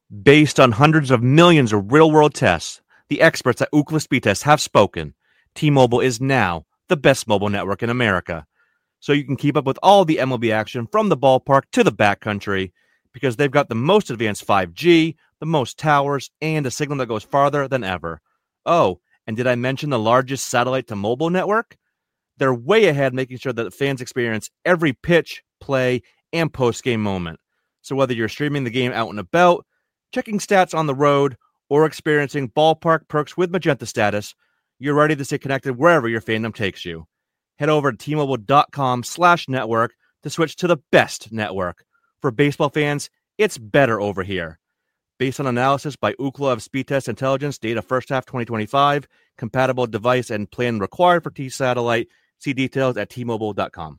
Based on hundreds of millions of real-world tests, the experts at Ookla Speed Test have spoken. T-Mobile is now the best mobile network in America. So you can keep up with all the MLB action from the ballpark to the backcountry because they've got the most advanced 5G, the most towers, and a signal that goes farther than ever. Oh, and did I mention the largest satellite-to-mobile network? They're way ahead making sure that fans experience every pitch, play, and post-game moment. So whether you're streaming the game out and about, checking stats on the road, or experiencing ballpark perks with Magenta status, you're ready to stay connected wherever your fandom takes you. Head over to T-Mobile.com/network to switch to the best network. For baseball fans, it's better over here. Based on analysis by Ookla of Speed Test Intelligence, data first half 2025, compatible device and plan required for T-Satellite. See details at T-Mobile.com.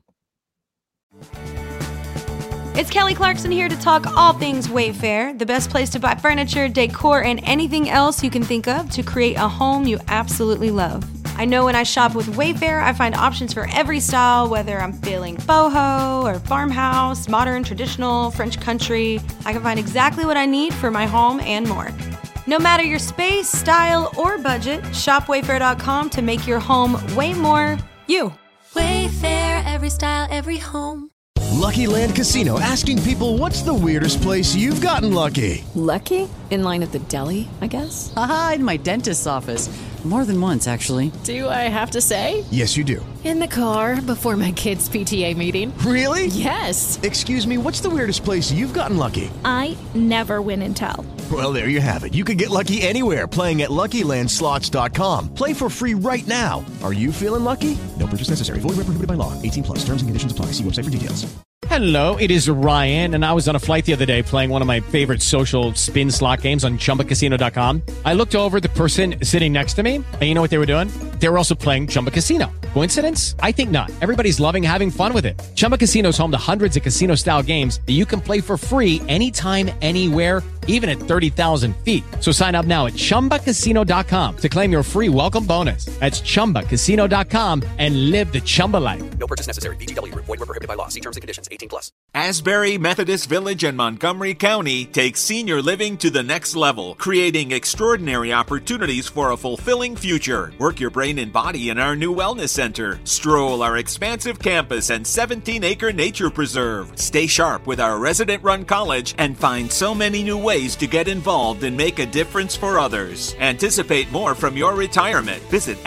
It's Kelly Clarkson here to talk all things Wayfair, the best place to buy furniture, decor, and anything else you can think of to create a home you absolutely love. I know when I shop with Wayfair, I find options for every style, whether I'm feeling boho or farmhouse, modern, traditional, French country. I can find exactly what I need for my home and more. No matter your space, style, or budget, shop Wayfair.com to make your home way more you. Wayfair, every style, every home. Lucky Land Casino, asking people, what's the weirdest place you've gotten lucky? Lucky? In line at the deli, I guess? Aha, in my dentist's office. More than once, actually. Do I have to say? Yes, you do. In the car before my kids' PTA meeting. Really? Yes. Excuse me, what's the weirdest place you've gotten lucky? I never win and tell. Well, there you have it. You can get lucky anywhere, playing at LuckyLandSlots.com. Play for free right now. Are you feeling lucky? No purchase necessary. Void where prohibited by law. 18+. Terms and conditions apply. See website for details. Hello, it is Ryan, and I was on a flight the other day playing one of my favorite social spin slot games on ChumbaCasino.com. I looked over at the person sitting next to me, and you know what they were doing? They were also playing Chumba Casino. Coincidence? I think not. Everybody's loving having fun with it. Chumba Casino is home to hundreds of casino-style games that you can play for free anytime, anywhere, even at 30,000 feet. So sign up now at ChumbaCasino.com to claim your free welcome bonus. That's ChumbaCasino.com and live the Chumba life. No purchase necessary. VGW. Void where prohibited by law. See terms and conditions. 18+. Asbury Methodist Village in Montgomery County takes senior living to the next level, creating extraordinary opportunities for a fulfilling future. Work your brain and body in our new wellness center. Stroll our expansive campus and 17-acre nature preserve. Stay sharp with our resident-run college and find so many new ways to get involved and make a difference for others. Anticipate more from your retirement. Visit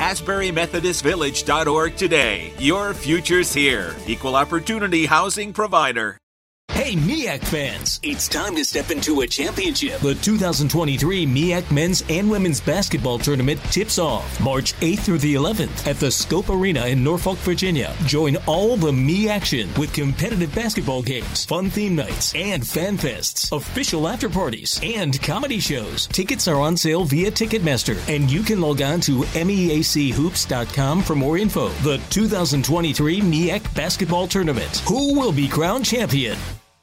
AsburyMethodistVillage.org today. Your future's here. Equal opportunity housing provider. Hey, MEAC fans, it's time to step into a championship. The 2023 MEAC Men's and Women's Basketball Tournament tips off March 8th through the 11th at the Scope Arena in Norfolk, Virginia. Join all the Me action with competitive basketball games, fun theme nights, and fan fests, official after parties, and comedy shows. Tickets are on sale via Ticketmaster, and you can log on to meachoops.com for more info. The 2023 MEAC Basketball Tournament. Who will be crowned champion?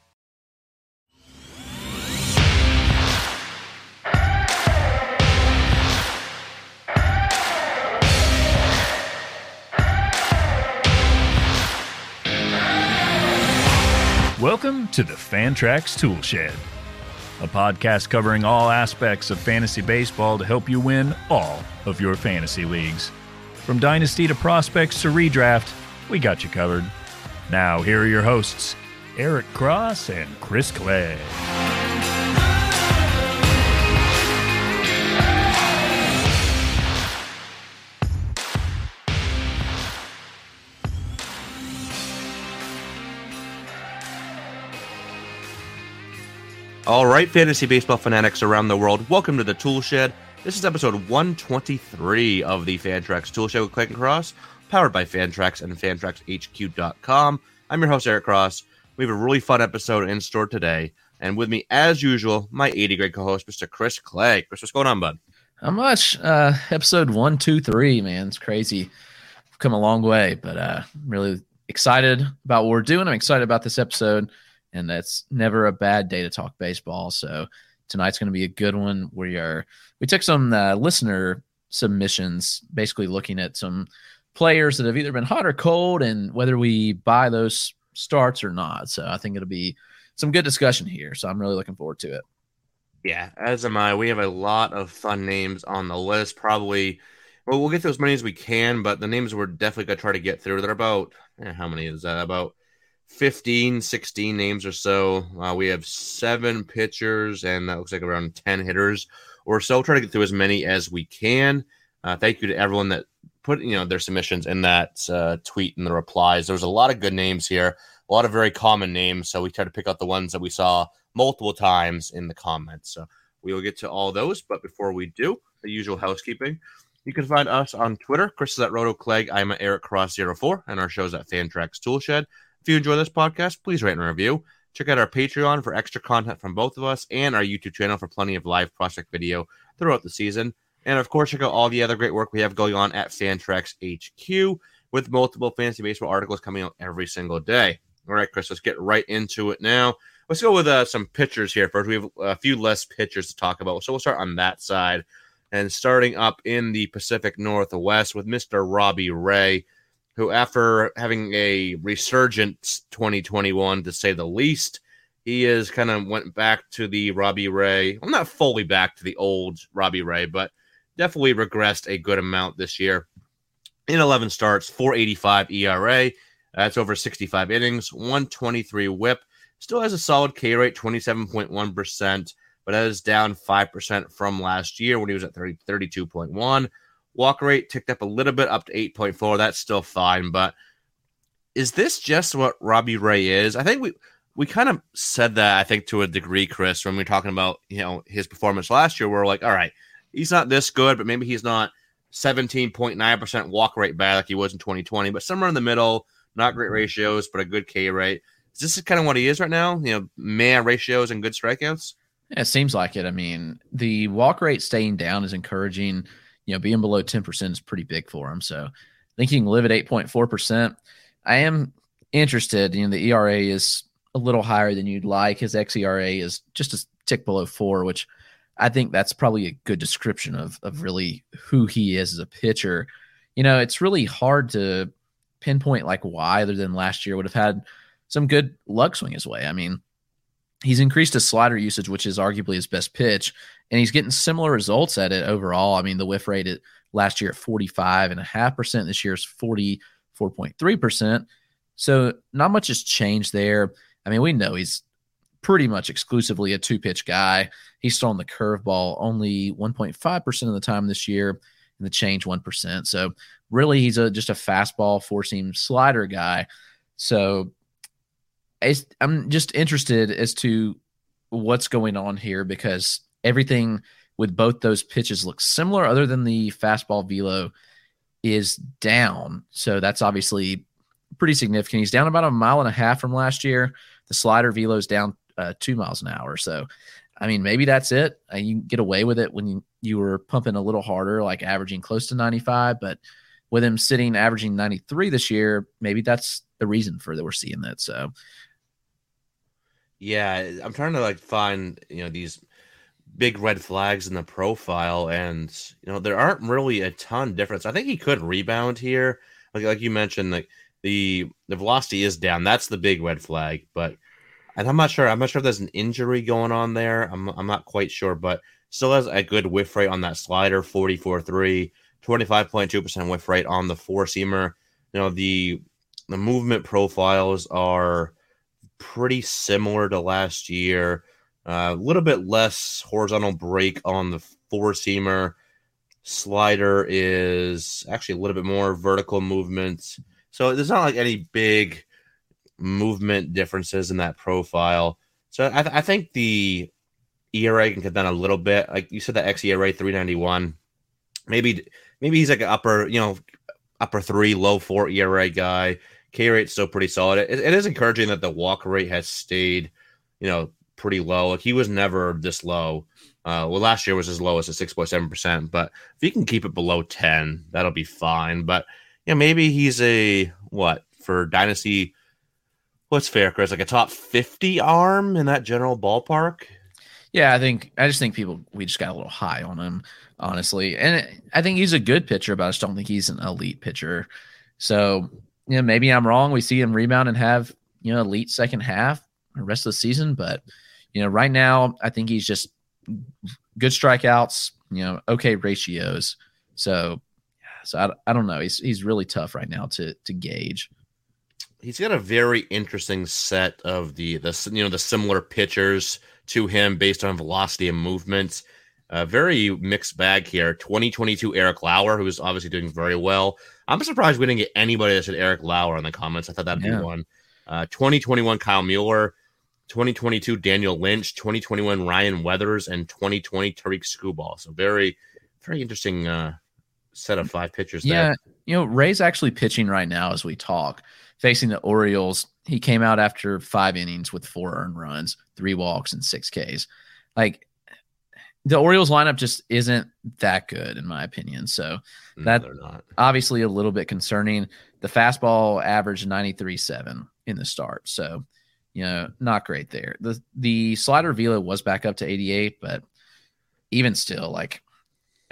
Welcome to the Fantrax Tool Shed, a podcast covering all aspects of fantasy baseball to help you win all of your fantasy leagues. From dynasty to prospects to redraft, we got you covered. Now, here are your hosts, Eric Cross and Chris Clay. All right, fantasy baseball fanatics around the world, welcome to the Tool Shed. This is episode 123 of the Fantrax Tool Shed with Clayton Cross, powered by Fantrax and FantraxHQ.com. I'm your host, Eric Cross. We have a really fun episode in store today, and with me, as usual, my 80-grade co-host, Mr. Chris Clay. Chris, what's going on, bud? Not much. Episode 123, man. It's crazy. We've come a long way, but I'm really excited about what we're doing. I'm excited about this episode. And that's never a bad day to talk baseball. So tonight's going to be a good one. We took some listener submissions, basically looking at some players that have either been hot or cold and whether we buy those starts or not. So I think it'll be some good discussion here. So I'm really looking forward to it. Yeah, as am I. We have a lot of fun names on the list. Probably, well, we'll get to as many as we can, but the names we're definitely going to try to get through. They're about, how many is that? About 15, 16 names or so. We have 7 pitchers, and that looks like around 10 hitters or so. Try to get through as many as we can. Thank you to everyone that put their submissions in that tweet and the replies. There was a lot of good names here, a lot of very common names. So we tried to pick out the ones that we saw multiple times in the comments. So we will get to all those. But before we do, the usual housekeeping. You can find us on Twitter. Chris is at RotoClegg. I'm at EricCross04, and our show's at Fantrax Toolshed. If you enjoy this podcast, please rate and review. Check out our Patreon for extra content from both of us and our YouTube channel for plenty of live prospect video throughout the season. And, of course, check out all the other great work we have going on at Fantrax HQ with multiple fantasy baseball articles coming out every single day. All right, Chris, let's get right into it now. Let's go with some pitchers here first. We have a few less pitchers to talk about, so we'll start on that side. And starting up in the Pacific Northwest with Mr. Robbie Ray, who after having a resurgent 2021, to say the least, he is kind of went back to the Robbie Ray. Well, not fully back to the old Robbie Ray, but definitely regressed a good amount this year. In 11 starts, 4.85 ERA. That's over 65 innings, 123 whip. Still has a solid K rate, 27.1%, but that is down 5% from last year when he was at 32.1. Walk rate ticked up a little bit, up to 8.4. That's still fine, but is this just what Robbie Ray is? I think we kind of said that, I think, to a degree, Chris, when we were talking about his performance last year. We're like, all right, he's not this good, but maybe he's not 17.9% walk rate bad like he was in 2020, but somewhere in the middle, not great ratios, but a good K rate. Is this kind of what he is right now? Man ratios and good strikeouts? Yeah, it seems like it. I mean, the walk rate staying down is encouraging. Being below 10% is pretty big for him. So I think he can live at 8.4%. I am interested. The ERA is a little higher than you'd like. His xERA is just a tick below 4, which I think that's probably a good description of really who he is as a pitcher. It's really hard to pinpoint like why, other than last year would have had some good luck swing his way. I mean, he's increased his slider usage, which is arguably his best pitch, and he's getting similar results at it overall. I mean, the whiff rate last year at 45.5%, this year's 44.3%. So not much has changed there. I mean, we know he's pretty much exclusively a 2-pitch guy. He's throwing the curveball only 1.5% of the time this year, and the change 1%. So really, he's just a fastball, 4-seam slider guy. So I'm just interested as to what's going on here, because everything with both those pitches looks similar, other than the fastball velo is down. So that's obviously pretty significant. He's down about 1.5 miles from last year. The slider velo is down 2 miles an hour. So, I mean, maybe that's it. You can get away with it when you were pumping a little harder, like averaging close to 95. But with him averaging 93 this year, maybe that's the reason for that we're seeing that. So, yeah, I'm trying to find these big red flags in the profile, and there aren't really a ton difference. I think he could rebound here, like you mentioned, the velocity is down. That's the big red flag, and I'm not sure if there's an injury going on there. I'm not quite sure, but still has a good whiff rate on that slider, 44.3, 25.2% whiff rate on the 4-seamer. The movement profiles are pretty similar to last year. A little bit less horizontal break on the 4-seamer. Slider is actually a little bit more vertical movement. So there's not any big movement differences in that profile. So I think the ERA can cut down a little bit. Like you said, the xERA 3.91. Maybe he's like an upper 3, low 4 ERA guy. K rate's still pretty solid. It is encouraging that the walk rate has stayed, pretty low. He was never this low. Last year was as low as a 6.7%. But if he can keep it below 10, that'll be fine. But maybe he's for Dynasty. What's fair, Chris? Like a top 50 arm in that general ballpark? Yeah, I just think we just got a little high on him, honestly. And I think he's a good pitcher, but I just don't think he's an elite pitcher. So, maybe I'm wrong. We see him rebound and have, elite second half the rest of the season. But, right now, I think he's just good strikeouts, okay ratios. So I don't know. He's really tough right now to gauge. He's got a very interesting set of the similar pitchers to him based on velocity and movement. Very mixed bag here. 2022 Eric Lauer, who's obviously doing very well. I'm surprised we didn't get anybody that said Eric Lauer in the comments. I thought that'd be one. 2021 Kyle Mueller, 2022 Daniel Lynch, 2021 Ryan Weathers, and 2020 Tariq Skubal. So very, very interesting set of 5 pitchers there. Yeah, Ray's actually pitching right now as we talk, facing the Orioles. He came out after 5 innings with 4 earned runs, 3 walks, and 6 Ks. Like, the Orioles lineup just isn't that good, in my opinion. So that's obviously a little bit concerning. The fastball averaged 93.7 in the start. So, not great there. The slider velo was back up to 88, but even still, I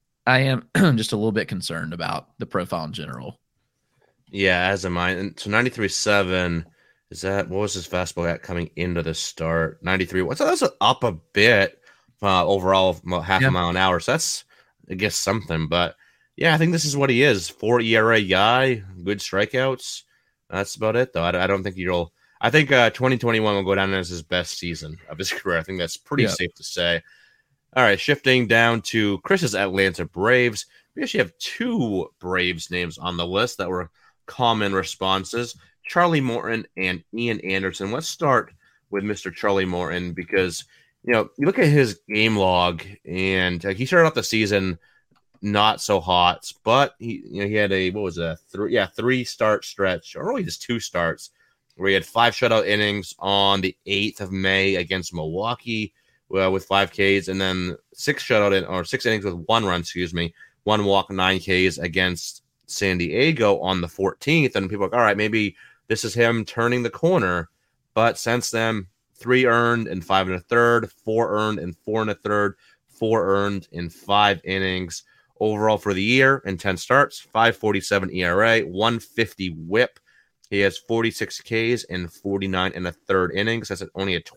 am just a little bit concerned about the profile in general. Yeah, as am I. And so 93.7, what was his fastball at coming into the start? 93. So that's up a bit. Overall, half a mile an hour. So that's, I guess, something. But yeah, I think this is what he is. 4 ERA guy, good strikeouts. That's about it, though. I don't think I think 2021 will go down as his best season of his career. I think that's pretty safe to say. All right, shifting down to Chris's Atlanta Braves. We actually have 2 Braves names on the list that were common responses. Charlie Morton and Ian Anderson. Let's start with Mr. Charlie Morton because you look at his game log, and he started off the season not so hot, but he had a 3-start stretch, or really just 2 starts, where he had 5 shutout innings on the 8th of May against Milwaukee with 5 Ks, and then 6 innings with 1 run, 1 walk, 9 Ks against San Diego on the 14th, and people are like, all right, maybe this is him turning the corner, but since then, 3 earned in 5 1/3, 4 earned in 4 1/3, 4 earned in 5 innings. Overall for the year in 10 starts, 5.47 ERA, 150 WHIP. He has 46 Ks in 49 1/3 innings. That's only a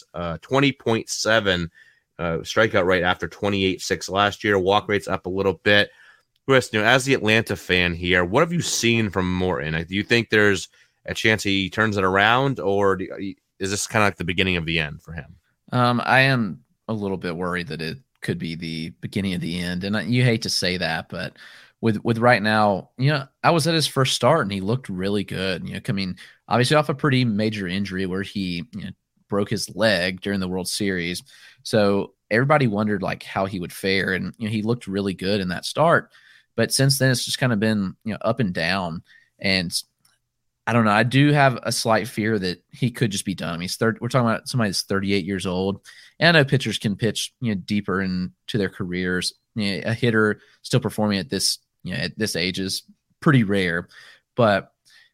20.7 strikeout rate after 28.6 last year. Walk rate's up a little bit. Chris, as the Atlanta fan here, what have you seen from Morton? Do you think there's a chance he turns it around, or is this kind of like the beginning of the end for him? I am a little bit worried that it could be the beginning of the end. And you hate to say that, but with right now, I was at his first start and he looked really good, coming obviously off a pretty major injury where he broke his leg during the World Series. So everybody wondered how he would fare. And, he looked really good in that start, but since then it's just kind of been, up and down. And I don't know. I do have a slight fear that he could just be done. We're talking about somebody that's 38 years old. And I know pitchers can pitch, deeper into their careers. A hitter still performing at this age is pretty rare. But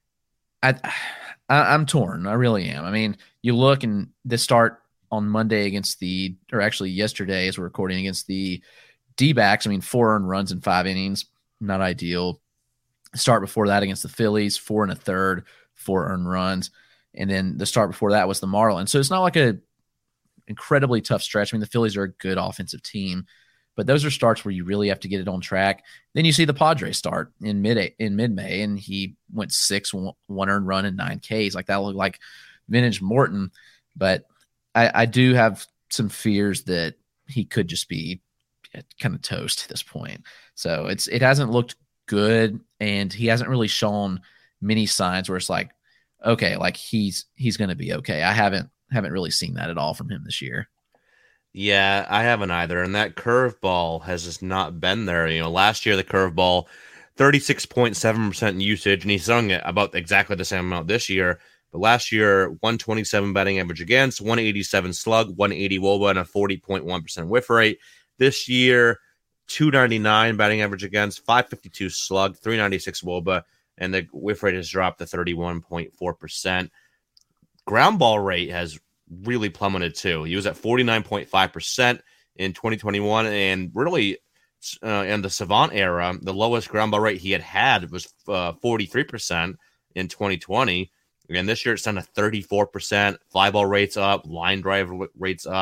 I'm torn. I really am. You look, and the start on Monday yesterday as we're recording, against the D-backs. 4 earned runs in 5 innings, not ideal. Start before that against the Phillies, 4 1/3, 4 earned runs. And then the start before that was the Marlins. So it's not like a incredibly tough stretch. The Phillies are a good offensive team, but those are starts where you really have to get it on track. Then you see the Padres start in mid-May, and he went 6, 1 earned run, and 9 Ks. That looked like vintage Morton. But I do have some fears that he could just be kind of toast at this point. So it hasn't looked good, and he hasn't really shown many signs where it's okay, he's going to be okay. I haven't really seen that at all from him this year. Yeah, I haven't either. And that curveball has just not been there. Last year, the curveball, 36.7% usage, and he's throwing it about exactly the same amount this year. But last year, 127 batting average against, 187 slug, 180 WOBA, and a 40.1% whiff rate. This year, 299 batting average against, 552 slug, 396 WOBA, and the whiff rate has dropped to 31.4%. Ground ball rate has really plummeted too. He was at 49.5% in 2021, and really in the Savant era, the lowest ground ball rate he had was 43% in 2020. And this year it's down to 34%. Fly ball rates up, line drive rates up.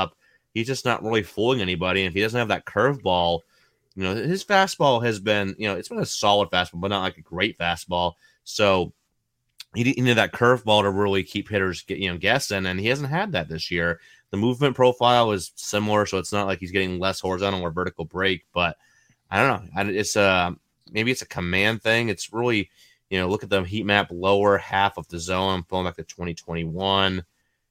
he's just not really fooling anybody. And if he doesn't have that curveball, his fastball has been, it's been a solid fastball, but not like a great fastball. So he needed that curveball to really keep hitters guessing, and he hasn't had that this year. The movement profile is similar, so it's not like he's getting less horizontal or vertical break, but I don't know. It's maybe it's a command thing. It's really, look at the heat map, lower half of the zone. I'm pulling back to 2021,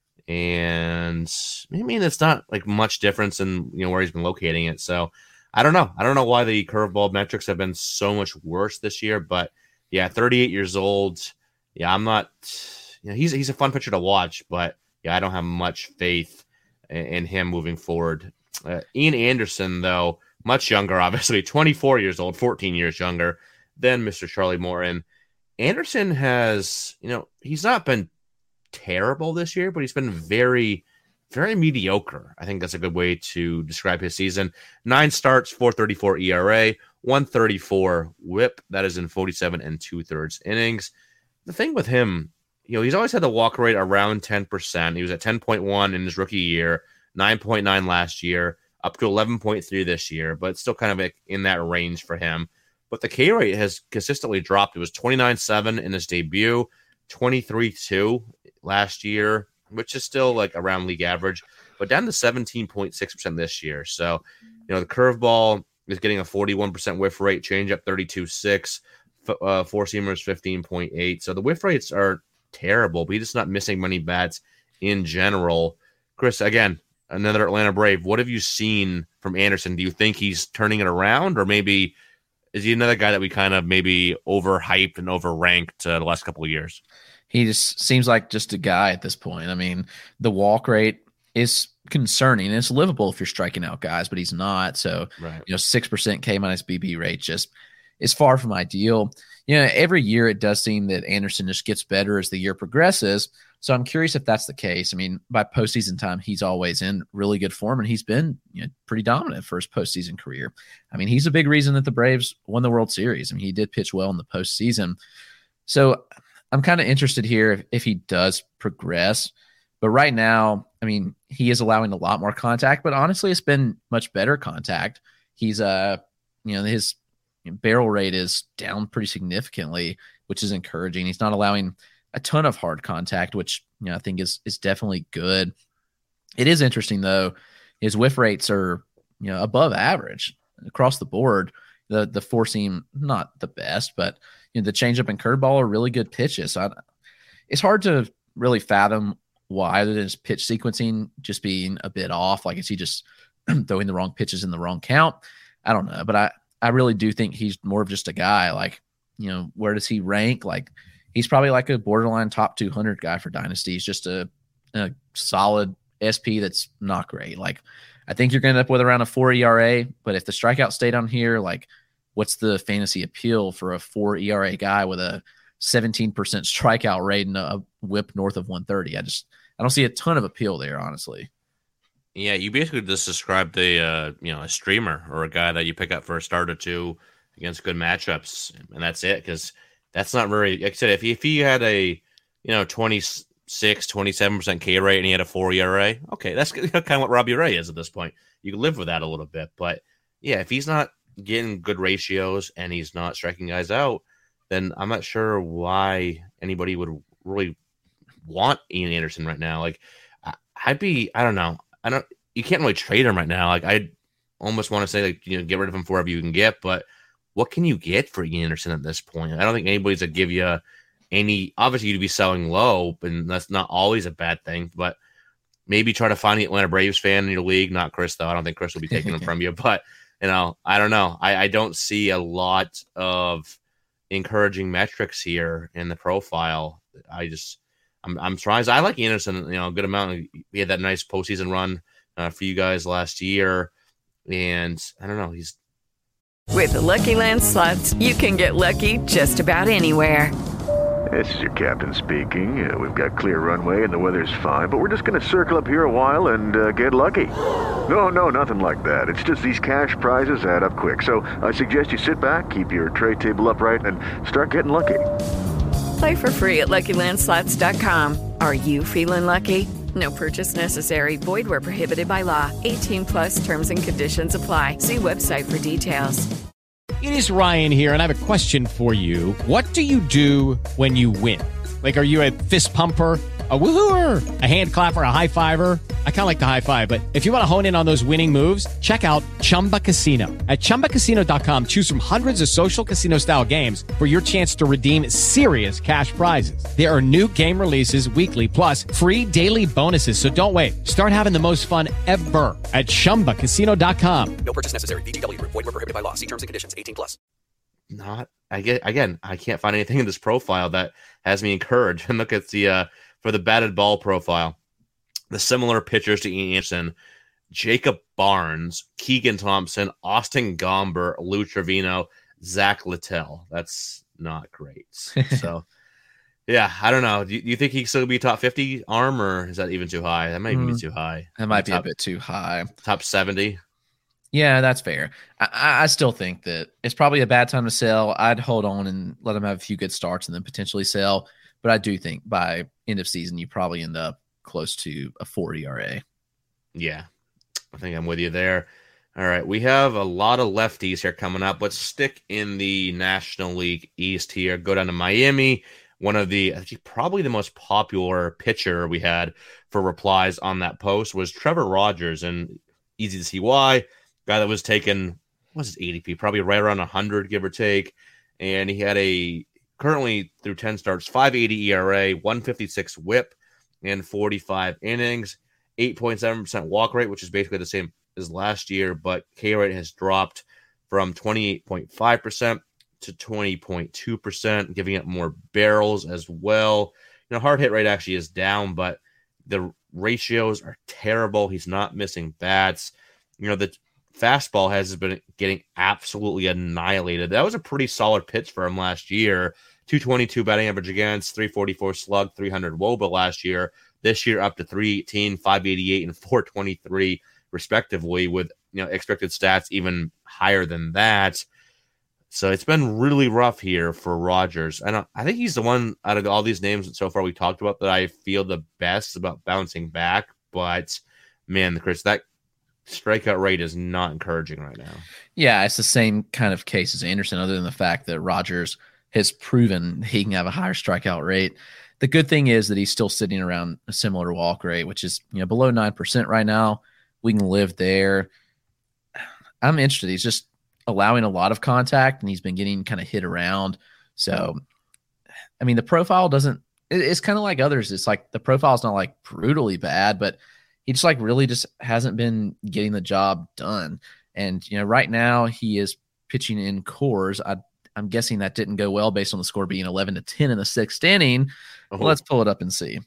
and maybe it's not like much difference in where he's been locating it. So I don't know. I don't know why the curveball metrics have been so much worse this year, but yeah, 38 years old. Yeah, I'm not. He's a fun pitcher to watch, but yeah, I don't have much faith in him moving forward. Ian Anderson, though, much younger, obviously, 24 years old, 14 years younger than Mr. Charlie Morton. Anderson has, he's not been terrible this year, but he's been very, very mediocre. I think that's a good way to describe his season. 9 starts, 4.34 ERA, 1.34 WHIP. That is in 47 2/3 innings. The thing with him, he's always had the walk rate around 10%. He was at 10.1 in his rookie year, 9.9 last year, up to 11.3 this year, but still kind of in that range for him. But the K rate has consistently dropped. It was 29.7 in his debut, 23.2 last year, which is still like around league average, but down to 17.6% this year. So, the curveball is getting a 41% whiff rate, changeup 32.6, four seamers 15.8. So the whiff rates are terrible, but he's just not missing many bats in general. Chris, again, another Atlanta Brave. What have you seen from Anderson? Do you think he's turning it around, or maybe is he another guy that we kind of maybe overhyped and overranked the last couple of years? He just seems like just a guy at this point. I mean, the walk rate is concerning. It's livable if you're striking out guys, but he's not. So, 6% K minus BB rate just is far from ideal. Every year it does seem that Anderson just gets better as the year progresses. So I'm curious if that's the case. I mean, by postseason time, he's always in really good form, and he's been pretty dominant for his postseason career. I mean, he's a big reason that the Braves won the World Series. I mean, he did pitch well in the postseason. So I'm kind of interested here if he does progress. But right now, I mean, he is allowing a lot more contact, but honestly, it's been much better contact. He's, his barrel rate is down pretty significantly, which is encouraging. He's not allowing a ton of hard contact, which I think is definitely good. It is interesting though. His whiff rates are above average across the board. The four seam not the best, but the changeup and curveball are really good pitches. So it's hard to really fathom why, other than his pitch sequencing just being a bit off. Like, is he just throwing the wrong pitches in the wrong count? I don't know, but I really do think he's more of just a guy. Like, where does he rank? Like, he's probably like a borderline top 200 guy for Dynasty. He's just a solid SP that's not great. Like, I think you're going to end up with around a 4 ERA, but if the strikeout stay down here, like, what's the fantasy appeal for a 4 ERA guy with a 17% strikeout rate and a whip north of 130? I don't see a ton of appeal there, honestly. Yeah, you basically just described a streamer or a guy that you pick up for a start or two against good matchups, and that's it. Because that's not very, like I said, if he had a 27% K rate and he had a 4 ERA, okay, that's kind of what Robbie Ray is at this point. You can live with that a little bit, but yeah, if he's not getting good ratios and he's not striking guys out, then I'm not sure why anybody would really want Ian Anderson right now. Like, I don't know. You can't really trade him right now. Like, I almost want to say, like, get rid of him for whatever you can get, but what can you get for Ian Anderson at this point? I don't think anybody's going to give you any. Obviously, you'd be selling low, and that's not always a bad thing, but maybe try to find the Atlanta Braves fan in your league. Not Chris, though. I don't think Chris will be taking them from you, but I don't know. I don't see a lot of encouraging metrics here in the profile. I'm trying. I like Anderson, a good amount. He had that nice postseason run for you guys last year, and I don't know. With the Lucky Land Slots, you can get lucky just about anywhere. This is your captain speaking. We've got clear runway and the weather's fine, but we're just going to circle up here a while and get lucky. No, nothing like that. It's just these cash prizes add up quick. So I suggest you sit back, keep your tray table upright, and start getting lucky. Play for free at LuckyLandSlots.com. Are you feeling lucky? No purchase necessary. Void where prohibited by law. 18+ terms and conditions apply. See website for details. It is Ryan here, and I have a question for you. What do you do when you win? Like, are you a fist pumper, a woohooer, a hand clapper, a high fiver? I kind of like the high five, but if you want to hone in on those winning moves, check out Chumba Casino. At ChumbaCasino.com, choose from hundreds of social casino-style games for your chance to redeem serious cash prizes. There are new game releases weekly, plus free daily bonuses. So don't wait. Start having the most fun ever at ChumbaCasino.com. No purchase necessary. VGW. Void where prohibited by law. See terms and conditions. 18+. I can't find anything in this profile that has me encouraged. And look at the for the batted ball profile, the similar pitchers to Ian Anderson: Jacob Barnes, Keegan Thompson, Austin Gomber, Lou Trevino, Zach Littell. That's not great. So, yeah, I don't know. Do you think he can still be top 50 arm, or is that even too high? That might even be too high. That might be a bit too high. Top 70. Yeah, that's fair. I still think that it's probably a bad time to sell. I'd hold on and let him have a few good starts and then potentially sell. But I do think by end of season, you probably end up close to a 4 ERA. Yeah, I think I'm with you there. All right, we have a lot of lefties here coming up. Let's stick in the National League East here. Go down to Miami. One of the, probably the most popular pitcher we had for replies on that post was Trevor Rogers, and easy to see why. Guy that was taken, what's his ADP? Probably right around 100, give or take. And he had currently through 10 starts, 5.80 ERA, 156 WHIP, and 45 innings, 8.7% walk rate, which is basically the same as last year, but K rate has dropped from 28.5% to 20.2%, giving it more barrels as well. Hard hit rate actually is down, but the ratios are terrible. He's not missing bats. The fastball has been getting absolutely annihilated. That was a pretty solid pitch for him last year. 222 batting average against, 344 slug, 300 WOBA last year. This year up to 318, 588, and 423 respectively, with expected stats even higher than that. So it's been really rough here for Rogers. And I think he's the one out of all these names so far we talked about that I feel the best about bouncing back. But man, Chris, that strikeout rate is not encouraging right now. Yeah, it's the same kind of case as Anderson, other than the fact that Rogers has proven he can have a higher strikeout rate. The good thing is that he's still sitting around a similar walk rate, which is below 9% right now. We can live there. I'm interested. He's just allowing a lot of contact, and he's been getting kind of hit around. So, I mean, the profile doesn't – it's kind of like others. It's like the profile is not like brutally bad, but he just really just hasn't been getting the job done. And, right now he is pitching in Coors. I'm guessing that didn't go well based on the score being 11-10 in the sixth inning. Oh. Let's pull it up and see.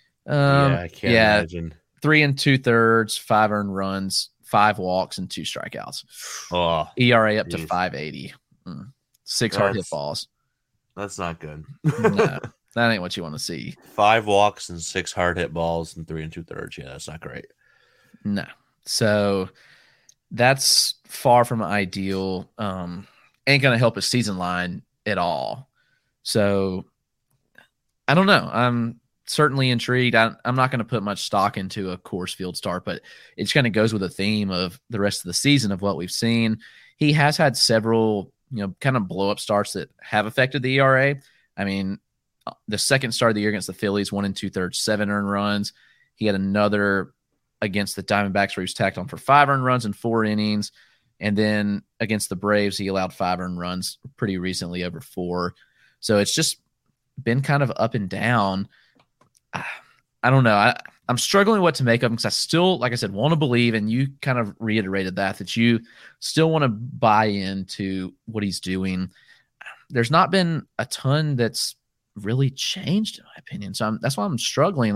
I can't imagine. 3 2/3, 5 earned runs, 5 walks, and 2 strikeouts. Oh, ERA up to 5.80. 6 hard hit balls. That's not good. No, that ain't what you want to see. 5 walks and 6 hard hit balls and 3 2/3. Yeah, that's not great. No. So that's far from ideal. Ain't going to help his season line at all. So I don't know. I'm certainly intrigued. I'm not going to put much stock into a Coors Field start, but it just kind of goes with the theme of the rest of the season of what we've seen. He has had several, kind of blow up starts that have affected the ERA. I mean, the second start of the year against the Phillies, 1 2/3, 7 earned runs. He had another against the Diamondbacks where he was tacked on for 5 earned runs in 4 innings. And then against the Braves, he allowed 5 earned runs pretty recently over 4. So it's just been kind of up and down. I don't know. I'm struggling what to make of him because I still, like I said, want to believe, and you kind of reiterated that you still want to buy into what he's doing. There's not been a ton that's really changed, in my opinion. So that's why I'm struggling.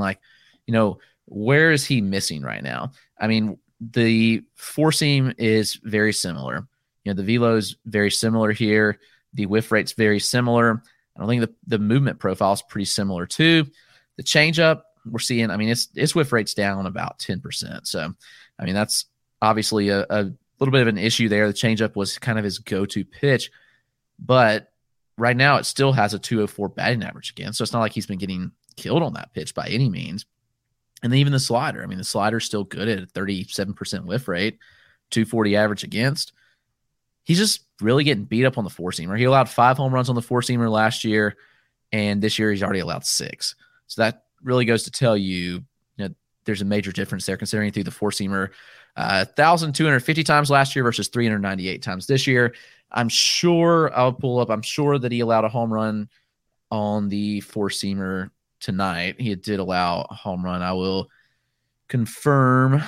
Where is he missing right now? I mean, the four seam is very similar. The velo is very similar here. The whiff rate's very similar. I don't think the movement profile is pretty similar too. The changeup we're seeing, I mean, its whiff rate's down about 10%. So, I mean, that's obviously a little bit of an issue there. The changeup was kind of his go-to pitch, but right now it still has a 204 batting average again. So it's not like he's been getting killed on that pitch by any means. And then even the slider. I mean, the slider's still good at a 37% whiff rate, 240 average against. He's just really getting beat up on the four-seamer. He allowed 5 home runs on the four-seamer last year, and this year he's already allowed 6. So that really goes to tell you, there's a major difference there considering through the four-seamer 1,250 times last year versus 398 times this year. I'm sure that he allowed a home run on the four-seamer tonight. He did allow a home run. I will confirm.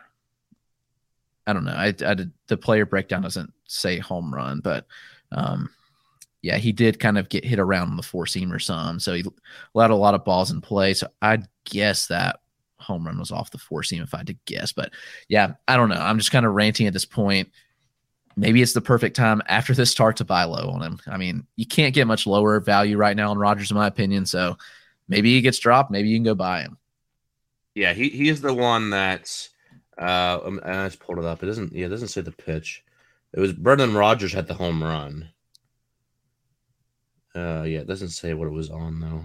I don't know. The player breakdown doesn't say home run, but yeah, he did kind of get hit around on the four-seamer some. So he allowed a lot of balls in play. So I'd guess that home run was off the four-seam if I had to guess. But yeah, I don't know. I'm just kind of ranting at this point. Maybe it's the perfect time after this start to buy low on him. I mean, you can't get much lower value right now on Rodgers, in my opinion. So maybe he gets dropped. Maybe you can go buy him. Yeah, he is the one that's I just pulled it up. It doesn't say the pitch. It was Brendan Rodgers had the home run. Yeah, it doesn't say what it was on though.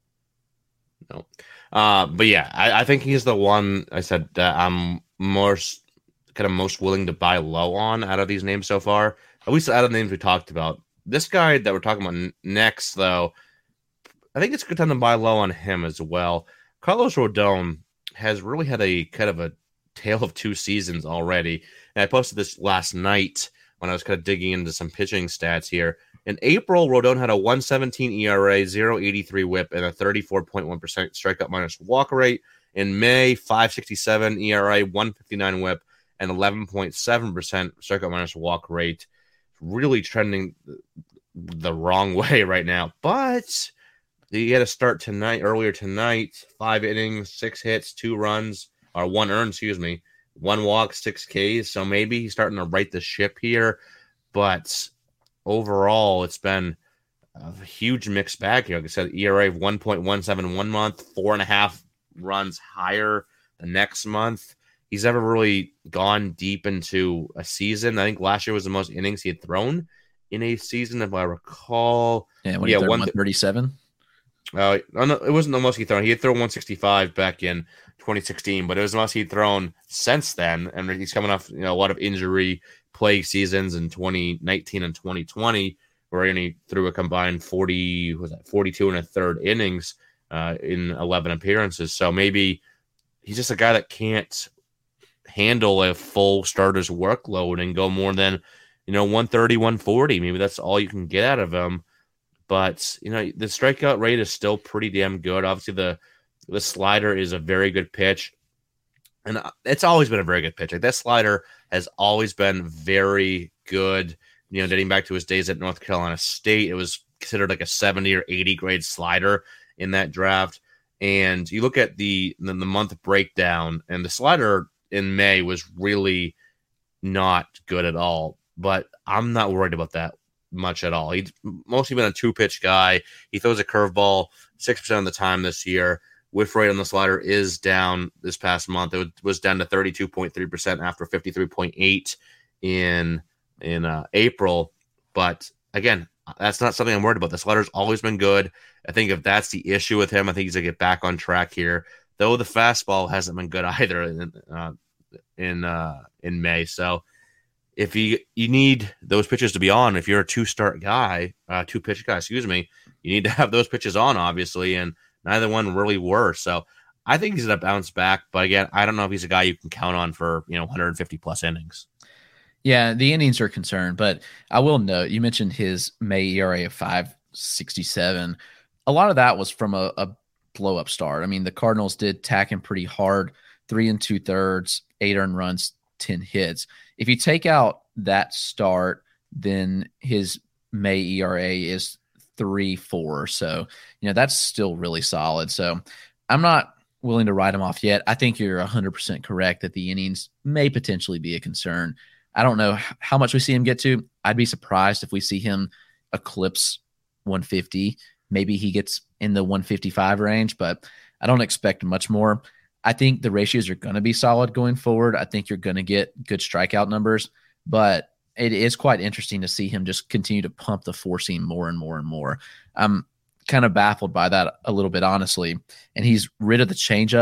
No. But yeah, I think he's the one I said that I'm most willing to buy low on out of these names so far. At least out of the names we talked about. This guy that we're talking about next, though, I think it's a good time to buy low on him as well. Carlos Rodon has really had a kind of a tale of 2 seasons already. And I posted this last night when I was kind of digging into some pitching stats here. In April, Rodon had a 1.17 ERA, 0.83 WHIP, and a 34.1% strikeout minus walk rate. In May, 5.67 ERA, 1.59 WHIP, and 11.7% strikeout minus walk rate. Really trending the wrong way right now. But he had a start earlier tonight, 5 innings, 6 hits, 2 runs, or 1 earned, 1 walk, 6 Ks. So maybe he's starting to right the ship here. But overall, it's been a huge mixed bag here. Like I said, ERA of 1.17 1 month, 4.5 runs higher the next month. He's never really gone deep into a season. I think last year was the most innings he had thrown in a season, if I recall. Yeah, 137. No, it wasn't the most he thrown. He had thrown 165 back in 2016, but it was the most he'd thrown since then. And he's coming off a lot of injury plague seasons in 2019 and 2020, where he only threw a combined 42 and a third innings in 11 appearances. So maybe he's just a guy that can't handle a full starter's workload and go more than 130, 140. Maybe that's all you can get out of him. But the strikeout rate is still pretty damn good. Obviously, the slider is a very good pitch, and it's always been a very good pitch. Like that slider has always been very good. Dating back to his days at North Carolina State, it was considered like a 70 or 80 grade slider in that draft. And you look at the month breakdown, and the slider in May was really not good at all. But I'm not worried about that much at all. He's mostly been a 2-pitch guy. He throws a curveball 6% of the time this year. Whiff rate on the slider is down this past month. It was down to 32.3% after 53.8 in April. But again, that's not something I'm worried about. The slider's always been good. I think if that's the issue with him, I think he's going to get back on track here. Though the fastball hasn't been good either in May. So if you need those pitches to be on, if you're a 2-pitch guy, you need to have those pitches on, obviously, and neither one really were. So I think he's going to bounce back. But again, I don't know if he's a guy you can count on for 150 plus innings. Yeah, the innings are concerned, but I will note, you mentioned his May ERA of 5.67. A lot of that was from a blow-up start. I mean, the Cardinals did tack him pretty hard, 3 2/3, 8 earned runs, 10 hits. If you take out that start, then his May ERA is 3.4. So, that's still really solid. So I'm not willing to write him off yet. I think you're 100% correct that the innings may potentially be a concern. I don't know how much we see him get to. I'd be surprised if we see him eclipse 150. Maybe he gets in the 155 range, but I don't expect much more. I think the ratios are going to be solid going forward. I think you're going to get good strikeout numbers, but it is quite interesting to see him just continue to pump the four seam more and more and more. I'm kind of baffled by that a little bit, honestly. And he's rid of the changeup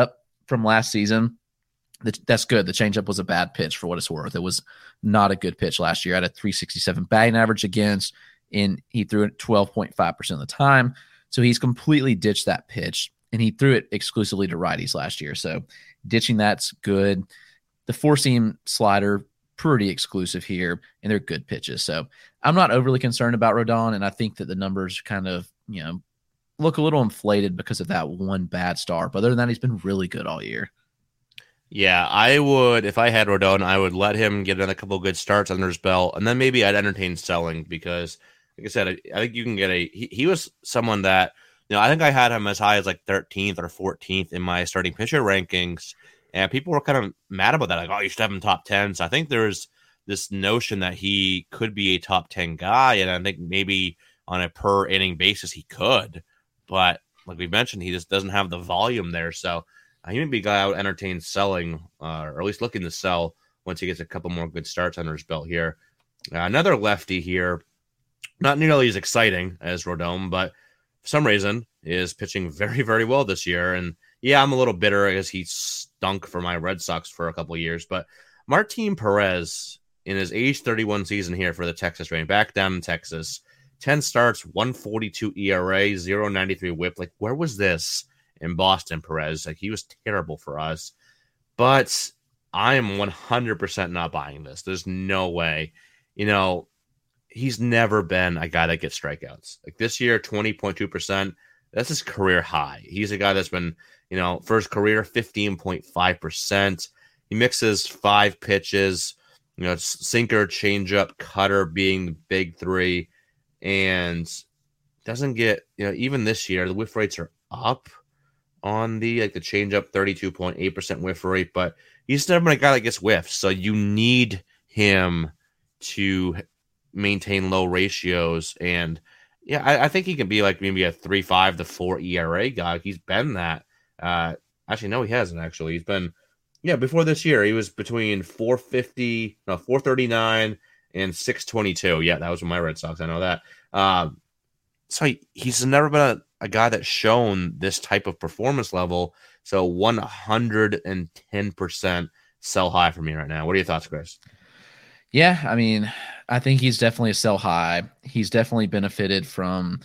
from last season, that's good. The changeup was a bad pitch for what it's worth. It was not a good pitch last year. At a 367 batting average against, and he threw it 12.5% of the time. So he's completely ditched that pitch, and he threw it exclusively to righties last year. So ditching that's good. The four-seam slider, pretty exclusive here, and they're good pitches. So I'm not overly concerned about Rodon, and I think that the numbers kind of, look a little inflated because of that one bad start. But other than that, he's been really good all year. Yeah, I would, if I had Rodon, I would let him get another couple of good starts under his belt, and then maybe I'd entertain selling because, like I said, I think you can get he was someone that, I think I had him as high as like 13th or 14th in my starting pitcher rankings, and people were kind of mad about that, like, oh, you should have him top 10. So I think there's this notion that he could be a top 10 guy, and I think maybe on a per inning basis he could, but like we mentioned, he just doesn't have the volume there, so he may be a guy I would entertain selling, or at least looking to sell once he gets a couple more good starts under his belt here. Another lefty here, not nearly as exciting as Rodon, but for some reason is pitching very, very well this year. And yeah, I'm a little bitter as he stunk for my Red Sox for a couple of years. But Martin Perez, in his age 31 season here for the Texas Rangers, back down in Texas, 10 starts, 1.42 ERA, 0.93 WHIP. Like, where was this in Boston, Perez? Like, he was terrible for us. But I am 100% not buying this. There's no way. He's never been a guy that gets strikeouts. Like this year, 20.2%. That's his career high. He's a guy that's been, for his career, 15.5%. He mixes 5 pitches, sinker, changeup, cutter being the big three, and doesn't get, even this year, the whiff rates are up on the changeup, 32.8% whiff rate, but he's never been a guy that gets whiffs. So you need him to maintain low ratios. And yeah, I think he can be like maybe a 3.5 to 4 ERA guy. He's been that. Actually, no, he hasn't actually. He's been, before this year, he was between 439 and 622. Yeah, that was with my Red Sox. I know that. So he's never been a guy that's shown this type of performance level. So 110% sell high for me right now. What are your thoughts, Chris? Yeah, I mean, I think he's definitely a sell high. He's definitely benefited from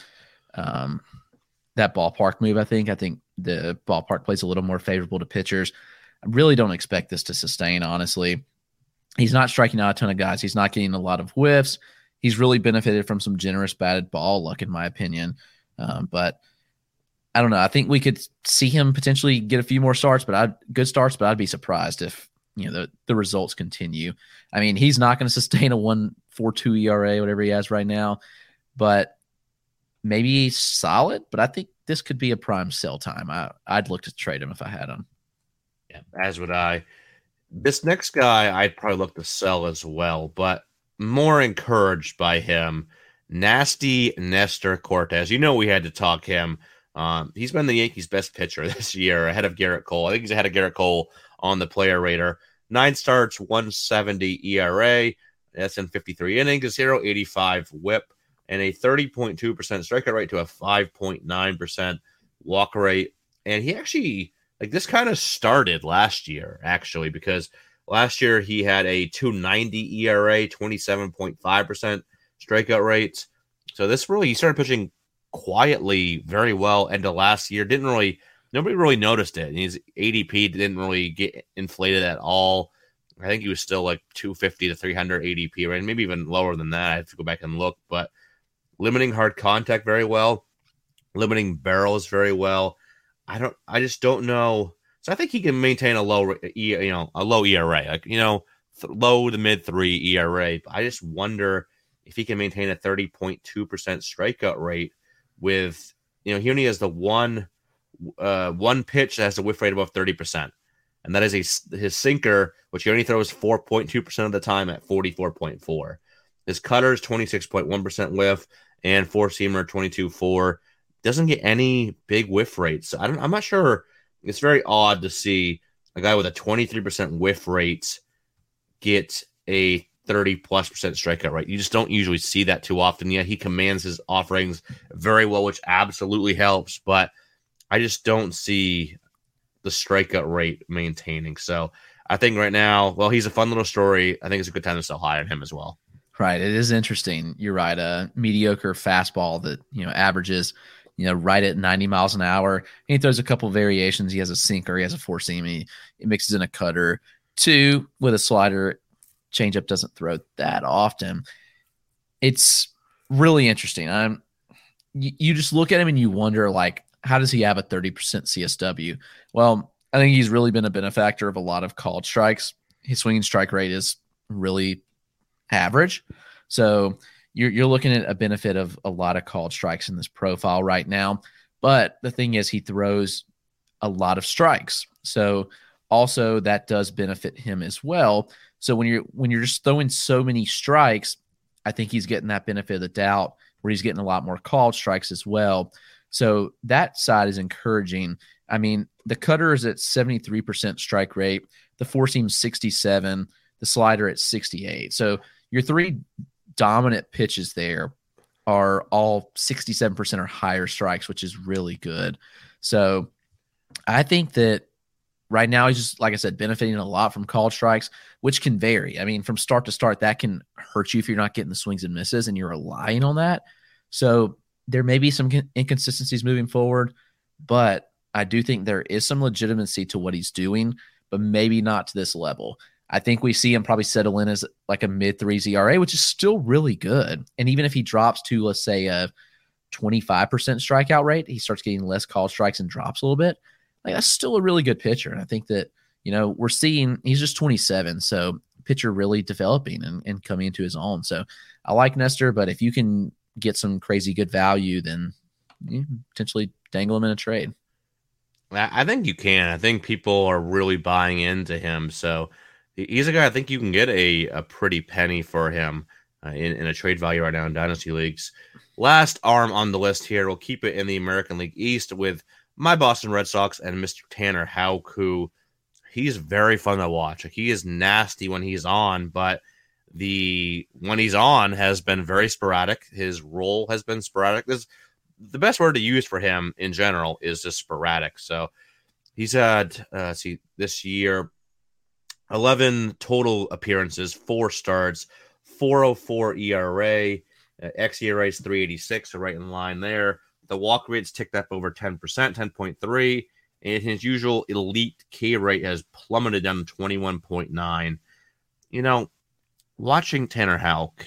that ballpark move, I think. I think the ballpark plays a little more favorable to pitchers. I really don't expect this to sustain, honestly. He's not striking out a ton of guys. He's not getting a lot of whiffs. He's really benefited from some generous batted ball luck, in my opinion. But I don't know. I think we could see him potentially get a few more starts, but I'd be surprised if the results continue. I mean, he's not going to sustain a 1.42 ERA, whatever he has right now, but maybe he's solid. But I think this could be a prime sell time. I'd look to trade him if I had him. Yeah, as would I. This next guy, I'd probably look to sell as well, but more encouraged by him. Nasty Nestor Cortez. We had to talk him. He's been the Yankees' best pitcher this year, ahead of Garrett Cole. I think he's ahead of Garrett Cole on the player rater. 9 starts, 1.70 ERA. That's in 53 innings, 0.85 WHIP, and a 30.2% strikeout rate to a 5.9% walk rate. And he actually, this kind of started last year, actually, because last year he had a 2.90 ERA, 27.5% strikeout rate. So he started pitching quietly very well into last year. Nobody really noticed it. And his ADP didn't really get inflated at all. I think he was still like 250 to 300 ADP, right? Maybe even lower than that. I have to go back and look, but limiting hard contact very well, limiting barrels very well. I just don't know. So I think he can maintain a low ERA, low to mid 3 ERA. But I just wonder if he can maintain a 30.2% strikeout rate with, he only has the one pitch that has a whiff rate above 30%. And that is his sinker, which he only throws 4.2% of the time at 44.4. His cutter is 26.1% whiff, and four-seamer 22.4. Doesn't get any big whiff rates. So I'm not sure. It's very odd to see a guy with a 23% whiff rate get a 30+% strikeout rate. You just don't usually see that too often. Yeah, he commands his offerings very well, which absolutely helps, but I just don't see the strikeout rate maintaining. So I think right now, well, he's a fun little story. I think it's a good time to sell high on him as well. Right. It is interesting. You're right. A mediocre fastball that, averages, right at 90 miles an hour. He throws a couple variations. He has a sinker. He has a four-seam. He mixes in a cutter. 2 with a slider. Changeup doesn't throw that often. It's really interesting. You just look at him and you wonder, like, how does he have a 30% CSW? Well, I think he's really been a benefactor of a lot of called strikes. His swinging strike rate is really average. So you're looking at a benefit of a lot of called strikes in this profile right now. But the thing is, he throws a lot of strikes. So also that does benefit him as well. So when you're just throwing so many strikes, I think he's getting that benefit of the doubt where he's getting a lot more called strikes as well. So that side is encouraging. I mean, the cutter is at 73% strike rate, the four-seam 67, the slider at 68. So your 3 dominant pitches there are all 67% or higher strikes, which is really good. So I think that right now he's just, like I said, benefiting a lot from called strikes, which can vary. I mean, from start to start, that can hurt you if you're not getting the swings and misses and you're relying on that. So there may be some inconsistencies moving forward, but I do think there is some legitimacy to what he's doing, but maybe not to this level. I think we see him probably settle in as like a mid-3s ERA, which is still really good. And even if he drops to, let's say, a 25% strikeout rate, he starts getting less called strikes and drops a little bit. Like, that's still a really good pitcher. And I think that, we're seeing he's just 27. So pitcher really developing and coming into his own. So I like Nestor, but if you can get some crazy good value, then you potentially dangle him in a trade. I think you can. I think people are really buying into him. So he's a guy I think you can get a pretty penny for him in a trade value right now in Dynasty Leagues. Last arm on the list here, we'll keep it in the American League East with my Boston Red Sox and Mr. Tanner Houck, who he's very fun to watch. He is nasty when he's on, but when he's on has been very sporadic. His role has been sporadic. The best word to use for him in general is just sporadic. So he's had, this year, 11 total appearances, 4 starts, 4.04 ERA, xERA is 3.86, so right in line there. The walk rate's ticked up over 10%, 10.3, and his usual elite K rate has plummeted down to 21.9. Watching Tanner Houck,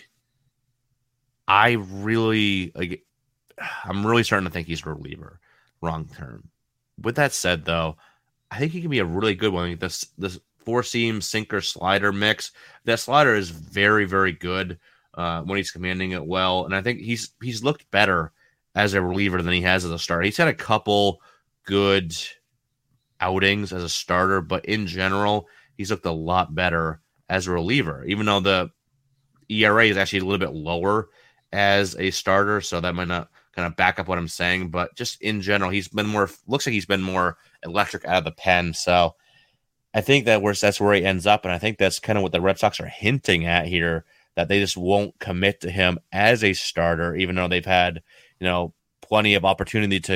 I'm really starting to think he's a reliever long term. With that said, though, I think he can be a really good one. This four-seam sinker slider mix, that slider is very, very good when he's commanding it well, and I think he's looked better as a reliever than he has as a starter. He's had a couple good outings as a starter, but in general, he's looked a lot better as a reliever, even though the ERA is actually a little bit lower as a starter, so that might not kind of back up what I'm saying, but just in general, looks like he's been more electric out of the pen, so I think that's where he ends up, and I think that's kind of what the Red Sox are hinting at here, that they just won't commit to him as a starter, even though they've had plenty of opportunity to,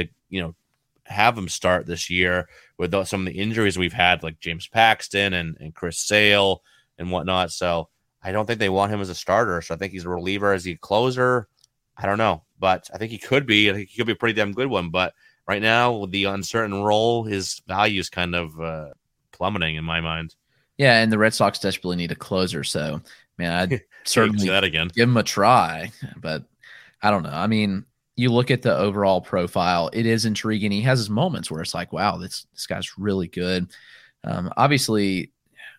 have him start this year with some of the injuries we've had, like James Paxton and Chris Sale and whatnot. So I don't think they want him as a starter. So I think he's a reliever. Is he a closer? I don't know, but I think he could be. I think he could be a pretty damn good one. But right now, with the uncertain role, his value is kind of plummeting in my mind. Yeah, and the Red Sox desperately need a closer. So, man, I'd certainly that again. Give him a try. But I don't know. I mean, you look at the overall profile, it is intriguing. He has his moments where it's like, wow, this guy's really good. Obviously,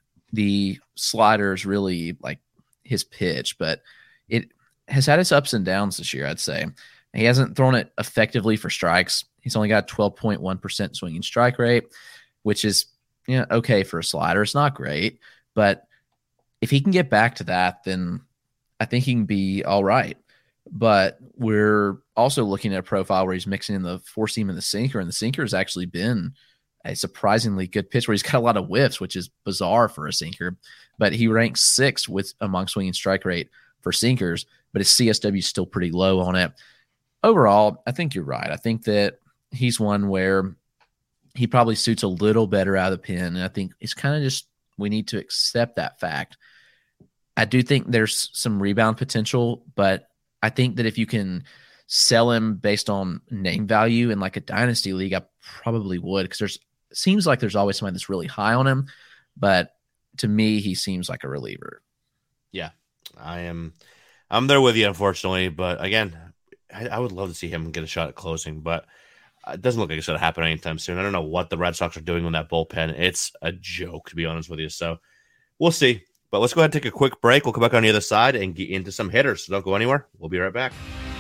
the slider is really like his pitch, but it has had its ups and downs this year, I'd say. He hasn't thrown it effectively for strikes. He's only got 12.1% swinging strike rate, which is okay for a slider. It's not great, but if he can get back to that, then I think he can be all right. But we're also looking at a profile where he's mixing in the four seam and the sinker has actually been a surprisingly good pitch where he's got a lot of whiffs, which is bizarre for a sinker. But he ranks 6th among swinging strike rate for sinkers, but his CSW is still pretty low on it. Overall, I think you're right. I think that he's one where he probably suits a little better out of the pen. And I think it's kind of just we need to accept that fact. I do think there's some rebound potential, but I think that if you can sell him based on name value in like a dynasty league, I probably would, because seems like there's always somebody that's really high on him. But to me, he seems like a reliever. Yeah, I'm there with you, unfortunately. But again, I would love to see him get a shot at closing, but it doesn't look like it's going to happen anytime soon. I don't know what the Red Sox are doing on that bullpen. It's a joke, to be honest with you. So we'll see. But let's go ahead and take a quick break. We'll come back on the other side and get into some hitters. So don't go anywhere. We'll be right back.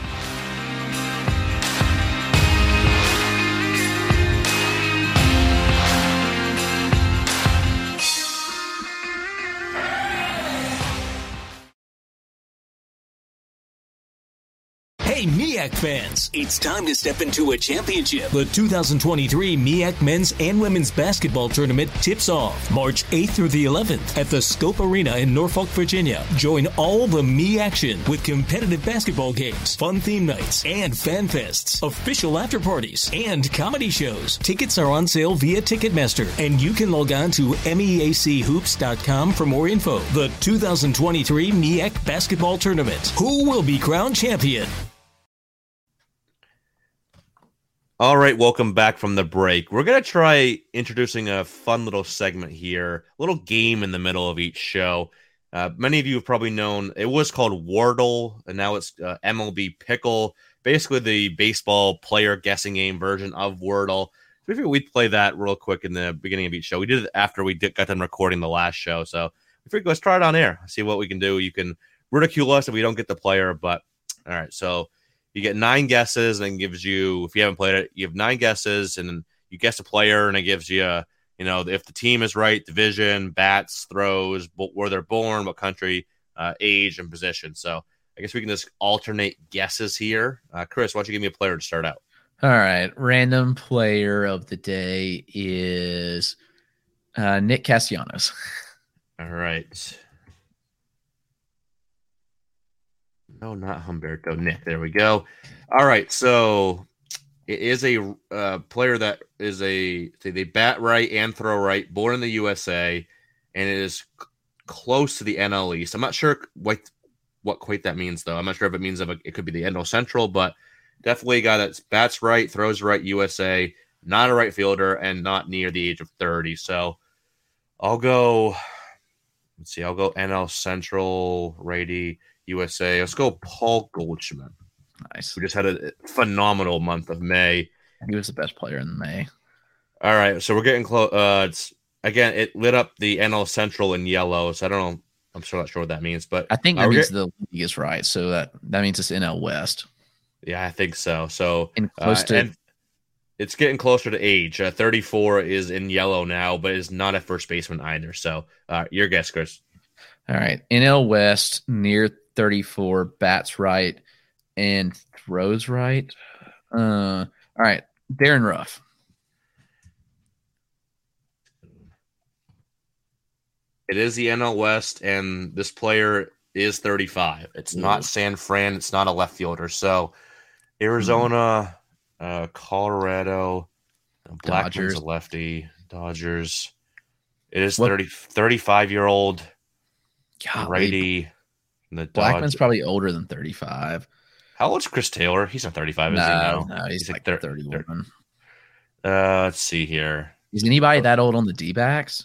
Hey, MEAC fans, it's time to step into a championship. The 2023 MEAC Men's and Women's Basketball Tournament tips off March 8th through the 11th at the Scope Arena in Norfolk, Virginia. Join all the Me action with competitive basketball games, fun theme nights, and fan fests, official after parties, and comedy shows. Tickets are on sale via Ticketmaster, and you can log on to meachoops.com for more info. The 2023 MEAC Basketball Tournament. Who will be crowned champion? All right, welcome back from the break. We're going to try introducing a fun little segment here, a little game in the middle of each show. Many of you have probably known it was called Wordle, and now it's MLB Pickle, basically the baseball player guessing game version of Wordle. So we figured we'd play that real quick in the beginning of each show. We did it after we got done recording the last show, so we figured let's try it on air, see what we can do. You can ridicule us if we don't get the player, but all right, so you get 9 guesses, and it gives you, if you haven't played it, you have 9 guesses, and then you guess a player, and it gives you, if the team is right, division, bats, throws, where they're born, what country, age, and position. So I guess we can just alternate guesses here. Chris, why don't you give me a player to start out? All right. Random player of the day is Nick Castellanos. All right. No, not Humberto. Nick. There we go. All right. So it is a player that is they bat right and throw right, born in the USA, and it is close to the NL East. I'm not sure what quite that means, though. I'm not sure if it means it could be the NL Central, but definitely a guy that bats right, throws right, USA, not a right fielder, and not near the age of 30. So I'll go NL Central, righty, USA. Let's go Paul Goldschmidt. Nice. We just had a phenomenal month of May. He was the best player in May. All right, so we're getting close. Again, it lit up the NL Central in yellow, so I don't know. I'm still not sure what that means, but I think that means the league is right. So that means it's NL West. Yeah, I think so. So and close to, and it's getting closer to age. 34 is in yellow now, but is not a first baseman either. So your guess, Chris. All right, NL West near 34, bats right and throws right. All right, Darren Ruff. It is the NL West, and this player is 35. It's not San Fran. It's not a left fielder. So Arizona, Colorado, Blackman's a lefty, Dodgers. It is 35-year-old righty. Blackman's probably older than 35. How old's Chris Taylor? He's not 35, is he? No, he's like 31. Let's see here. Is anybody that old on the D-backs?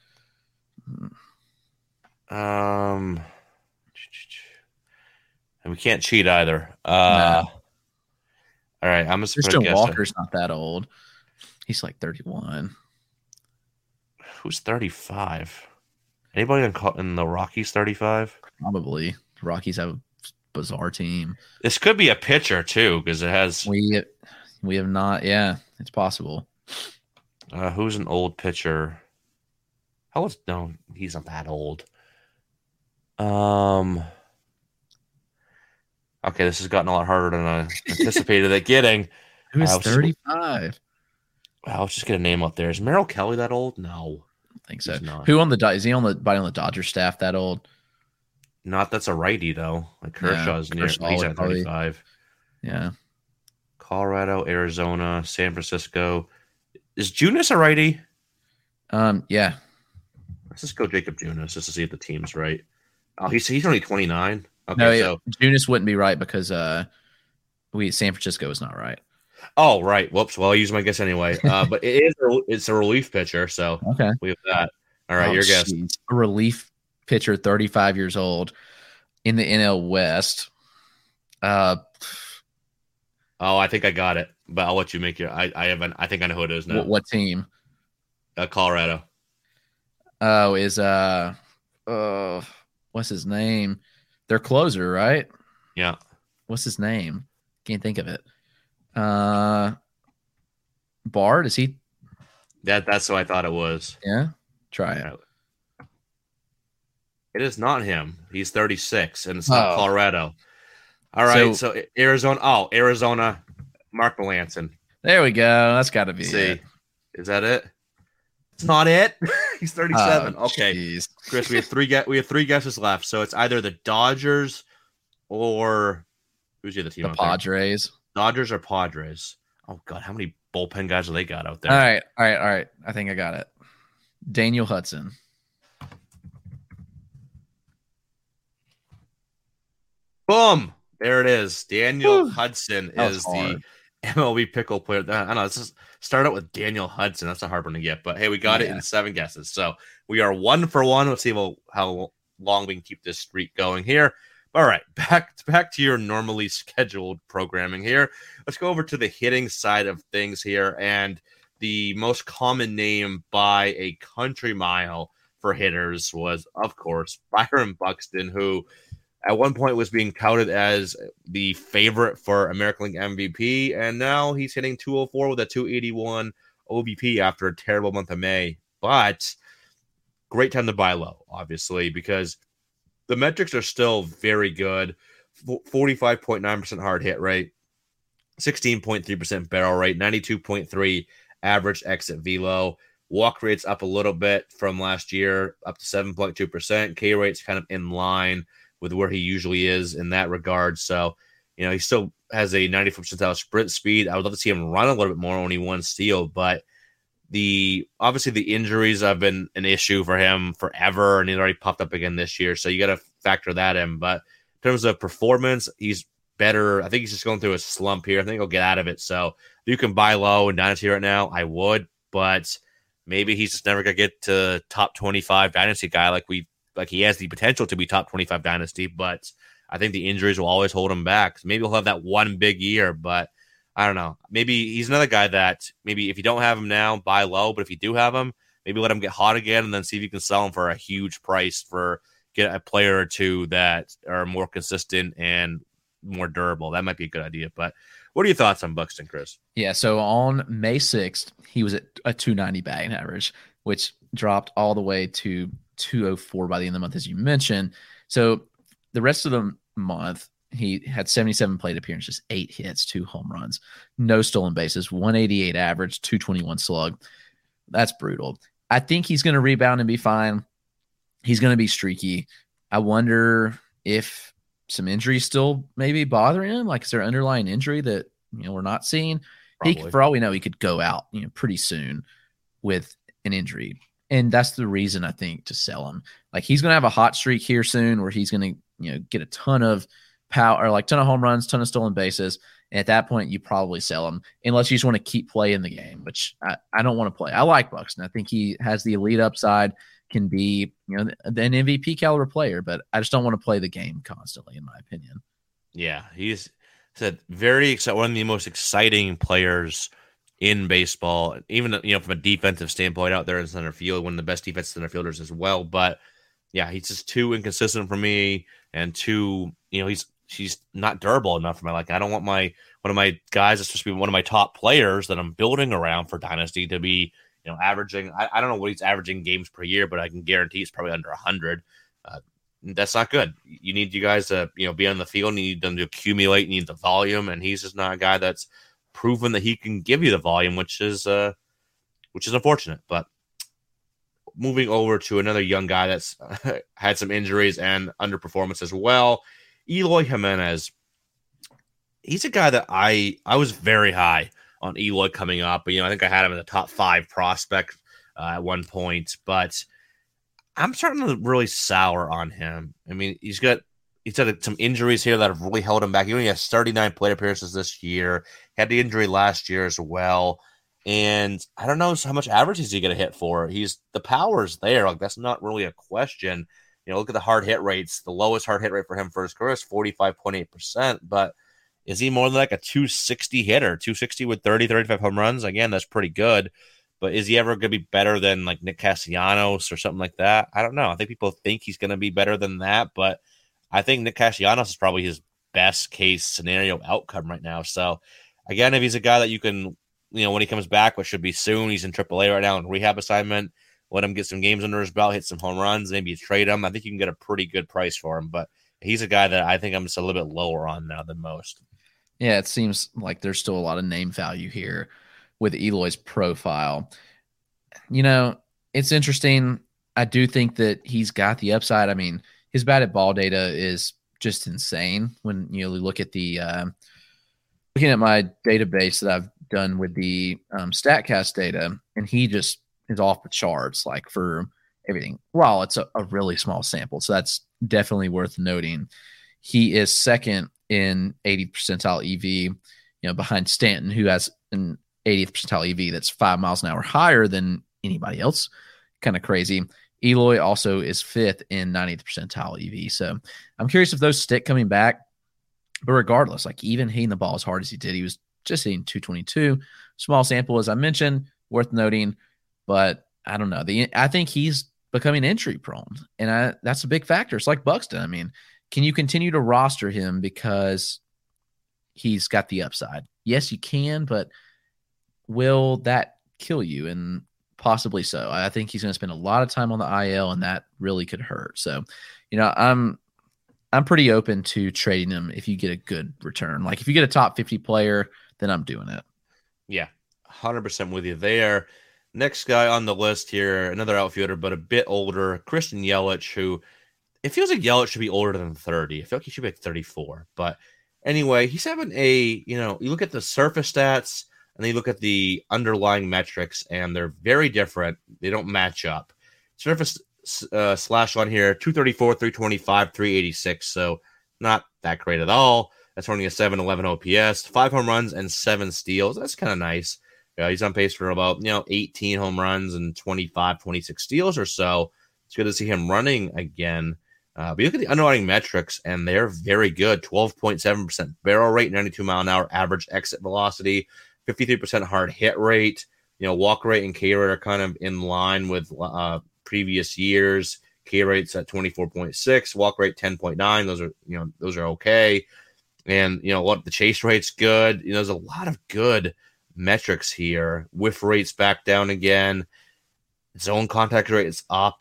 And we can't cheat either. No. All right, I'm just Christian Walker's not that old. He's like 31. Who's 35? Anybody in the Rockies 35? Probably. The Rockies have a bizarre team. This could be a pitcher too, because it has. We have not. Yeah, it's possible. Who's an old pitcher? How old? No, he's not that old. Okay, this has gotten a lot harder than I anticipated it getting. Who's 35? I'll just get a name up there. Is Merrill Kelly that old? No, I think so. Who on the is he on the Dodgers staff that old? Not that's a righty though. Like Kershaw's near. He's at 35. Yeah. Colorado, Arizona, San Francisco. Is Junis a righty? Yeah. Let's just go Jacob Junis just to see if the team's right. Oh, he's only 29. Okay, No, so Junis wouldn't be right because San Francisco is not right. Oh, right. Whoops. Well, I used my guess anyway. But it's a relief pitcher, so okay, we have that. All right, your guess. A relief pitcher, 35 years old, in the NL West. I think I got it, but I'll let you make your. I haven't. I think I know who it is now. What team? Colorado. Oh, what's his name? Their closer, right? Yeah. What's his name? Can't think of it. Bard, is he? That's who I thought it was. Yeah. Try it. It is not him. He's 36, and it's not Colorado. All right, so Arizona. Oh, Arizona. Mark Melancon. There we go. That's got to be it. Is that it? It's not it. He's 37. Oh, okay, geez. Chris, we have three guesses left. So it's either the Dodgers or who's the other team? The Padres. Dodgers or Padres? Oh God, how many bullpen guys have they got out there? All right. I think I got it. Daniel Hudson. Boom! There it is. Daniel Hudson is the MLB pickle player. I don't know. Let's just start out with Daniel Hudson. That's a hard one to get, but hey, we got it in 7 guesses. So we are 1 for 1. Let's see how long we can keep this streak going here. All right, back to your normally scheduled programming here. Let's go over to the hitting side of things here, and the most common name by a country mile for hitters was, of course, Byron Buxton, who at one point was being touted as the favorite for American League MVP, and now he's hitting 204 with a 281 OBP after a terrible month of May. But great time to buy low, obviously, because the metrics are still very good. 45.9% hard hit rate, 16.3% barrel rate, 92.3 average exit velo. Walk rate's up a little bit from last year, up to 7.2%. K rate's kind of in line with where he usually is in that regard. So, he still has a 94th percentile sprint speed. I would love to see him run a little bit more when he won steal, but obviously the injuries have been an issue for him forever, and he already popped up again this year. So you got to factor that in. But in terms of performance, he's better. I think he's just going through a slump here. I think he'll get out of it. So if you can buy low in Dynasty right now, I would, but maybe he's just never going to get to top 25 Dynasty guy like he has the potential to be top 25 Dynasty, but I think the injuries will always hold him back. Maybe he'll have that one big year, but I don't know. Maybe he's another guy that maybe if you don't have him now, buy low. But if you do have him, maybe let him get hot again and then see if you can sell him for a huge price get a player or two that are more consistent and more durable. That might be a good idea. But what are your thoughts on Buxton, Chris? Yeah, so on May 6th, he was at a 290 batting average, which dropped all the way to 204 by the end of the month, as you mentioned. So the rest of the month, he had 77 plate appearances, 8 hits, 2 home runs, no stolen bases, 188 average, 221 slug. That's brutal. I think he's going to rebound and be fine. He's going to be streaky. I wonder if some injuries still maybe bothering him. Like, is there an underlying injury that we're not seeing? For all we know, he could go out pretty soon with an injury. And that's the reason I think to sell him. Like, he's going to have a hot streak here soon where he's going to get a ton of power, like ton of home runs, ton of stolen bases. And at that point, you probably sell him unless you just want to keep playing the game, which I don't want to play. I like Buxton. I think he has the elite upside, can be an MVP caliber player, but I just don't want to play the game constantly, in my opinion. Yeah, he's very exciting. One of the most exciting players in baseball, even from a defensive standpoint out there in center field, one of the best defensive center fielders as well. But yeah, he's just too inconsistent for me, and too he's not durable enough for my liking. I don't want one of my guys that's supposed to be one of my top players that I'm building around for Dynasty to be averaging. I don't know what he's averaging games per year, but I can guarantee it's probably under 100. That's not good. You need you guys to be on the field. You need them to accumulate. You need the volume, and he's just not a guy that's proven that he can give you the volume, which is unfortunate. But moving over to another young guy that's had some injuries and underperformance as well, Eloy Jimenez. He's a guy that I was very high on Eloy coming up. But, I think I had him in the top 5 prospect at one point. But I'm starting to really sour on him. I mean, he's had some injuries here that have really held him back. He only has 39 plate appearances this year. Had the injury last year as well. And I don't know how much average is he going to hit for. The power's there. Like, that's not really a question. Look at the hard hit rates. The lowest hard hit rate for him for his career is 45.8%. But is he more than like a 260 hitter? 260 with 30, 35 home runs? Again, that's pretty good. But is he ever going to be better than like Nick Castellanos or something like that? I don't know. I think people think he's going to be better than that. But I think Nick Castellanos is probably his best case scenario outcome right now. So, again, if he's a guy that you can, when he comes back, which should be soon, he's in AAA right now in rehab assignment, let him get some games under his belt, hit some home runs, maybe you trade him. I think you can get a pretty good price for him. But he's a guy that I think I'm just a little bit lower on now than most. Yeah, it seems like there's still a lot of name value here with Eloy's profile. It's interesting. I do think that he's got the upside. I mean, his batted ball data is just insane when you look at the looking at my database that I've done with the StatCast data, and he just is off the charts, like, for everything. Well, it's a really small sample, so that's definitely worth noting. He is second in 80th percentile EV, behind Stanton, who has an 80th percentile EV that's 5 miles an hour higher than anybody else. Kind of crazy. Eloy also is 5th in 90th percentile EV. So I'm curious if those stick coming back. But regardless, like, even hitting the ball as hard as he did, he was just hitting 222. Small sample, as I mentioned, worth noting. But I don't know. I think he's becoming injury prone, and that's a big factor. It's like Buxton. I mean, can you continue to roster him because he's got the upside? Yes, you can, but will that kill you? And possibly so. I think he's going to spend a lot of time on the IL, and that really could hurt. So, I'm pretty open to trading him if you get a good return. Like, if you get a top 50 player, then I'm doing it. Yeah, 100% with you there. Next guy on the list here, another outfielder, but a bit older, Christian Yelich, who it feels like Yelich should be older than 30. I feel like he should be like 34. But anyway, he's having you look at the surface stats and then you look at the underlying metrics, and they're very different. They don't match up. Surface slash on here, 234, 325, 386. So not that great at all. That's only a 711 OPS, 5 home runs, and 7 steals. That's kind of nice. He's on pace for about 18 home runs and 25, 26 steals or so. It's good to see him running again. But you look at the underlying metrics, and they're very good. 12.7% barrel rate, 92 mile an hour average exit velocity, 53% hard hit rate. Walk rate and K rate are kind of in line with previous years. K rate's at 24.6, walk rate 10.9. Those are okay. And the chase rate's good. There's a lot of good metrics here. Whiff rate's back down again. Zone contact rate is up.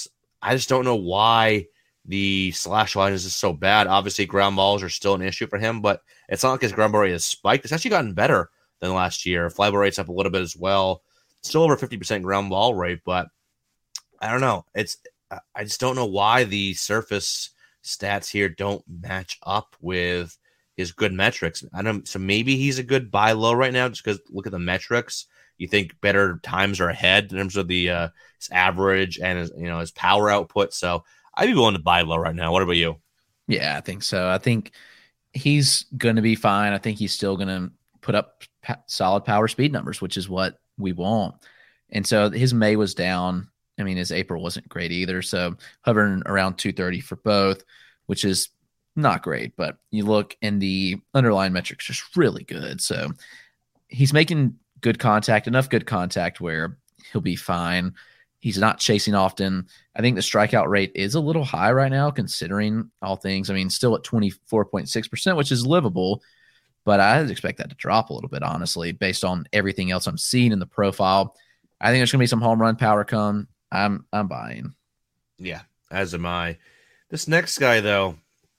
I just don't know why the slash line is just so bad. Obviously, ground balls are still an issue for him, but it's not like his ground ball rate has spiked. It's actually gotten better than last year. Fly ball rate's up a little bit as well. Still over 50% ground ball rate, but I don't know. I just don't know why the surface stats here don't match up with his good metrics. So maybe he's a good buy low right now, just because look at the metrics. You think better times are ahead in terms of the his average and his power output. So I'd be willing to buy low right now. What about you? Yeah, I think so. I think he's going to be fine. I think he's still going to put up solid power speed numbers, which is what we want. And so his May was down. I mean, his April wasn't great either. So hovering around 230 for both, which is not great, but you look and the underlying metrics just really good. So he's making good contact, enough good contact where he'll be fine. He's not chasing often. I think the strikeout rate is a little high right now, considering all things. I mean, still at 24.6%, which is livable, but I expect that to drop a little bit, honestly, based on everything else I'm seeing in the profile. I think there's going to be some home run power come. I'm buying. Yeah, as am I. This next guy, though,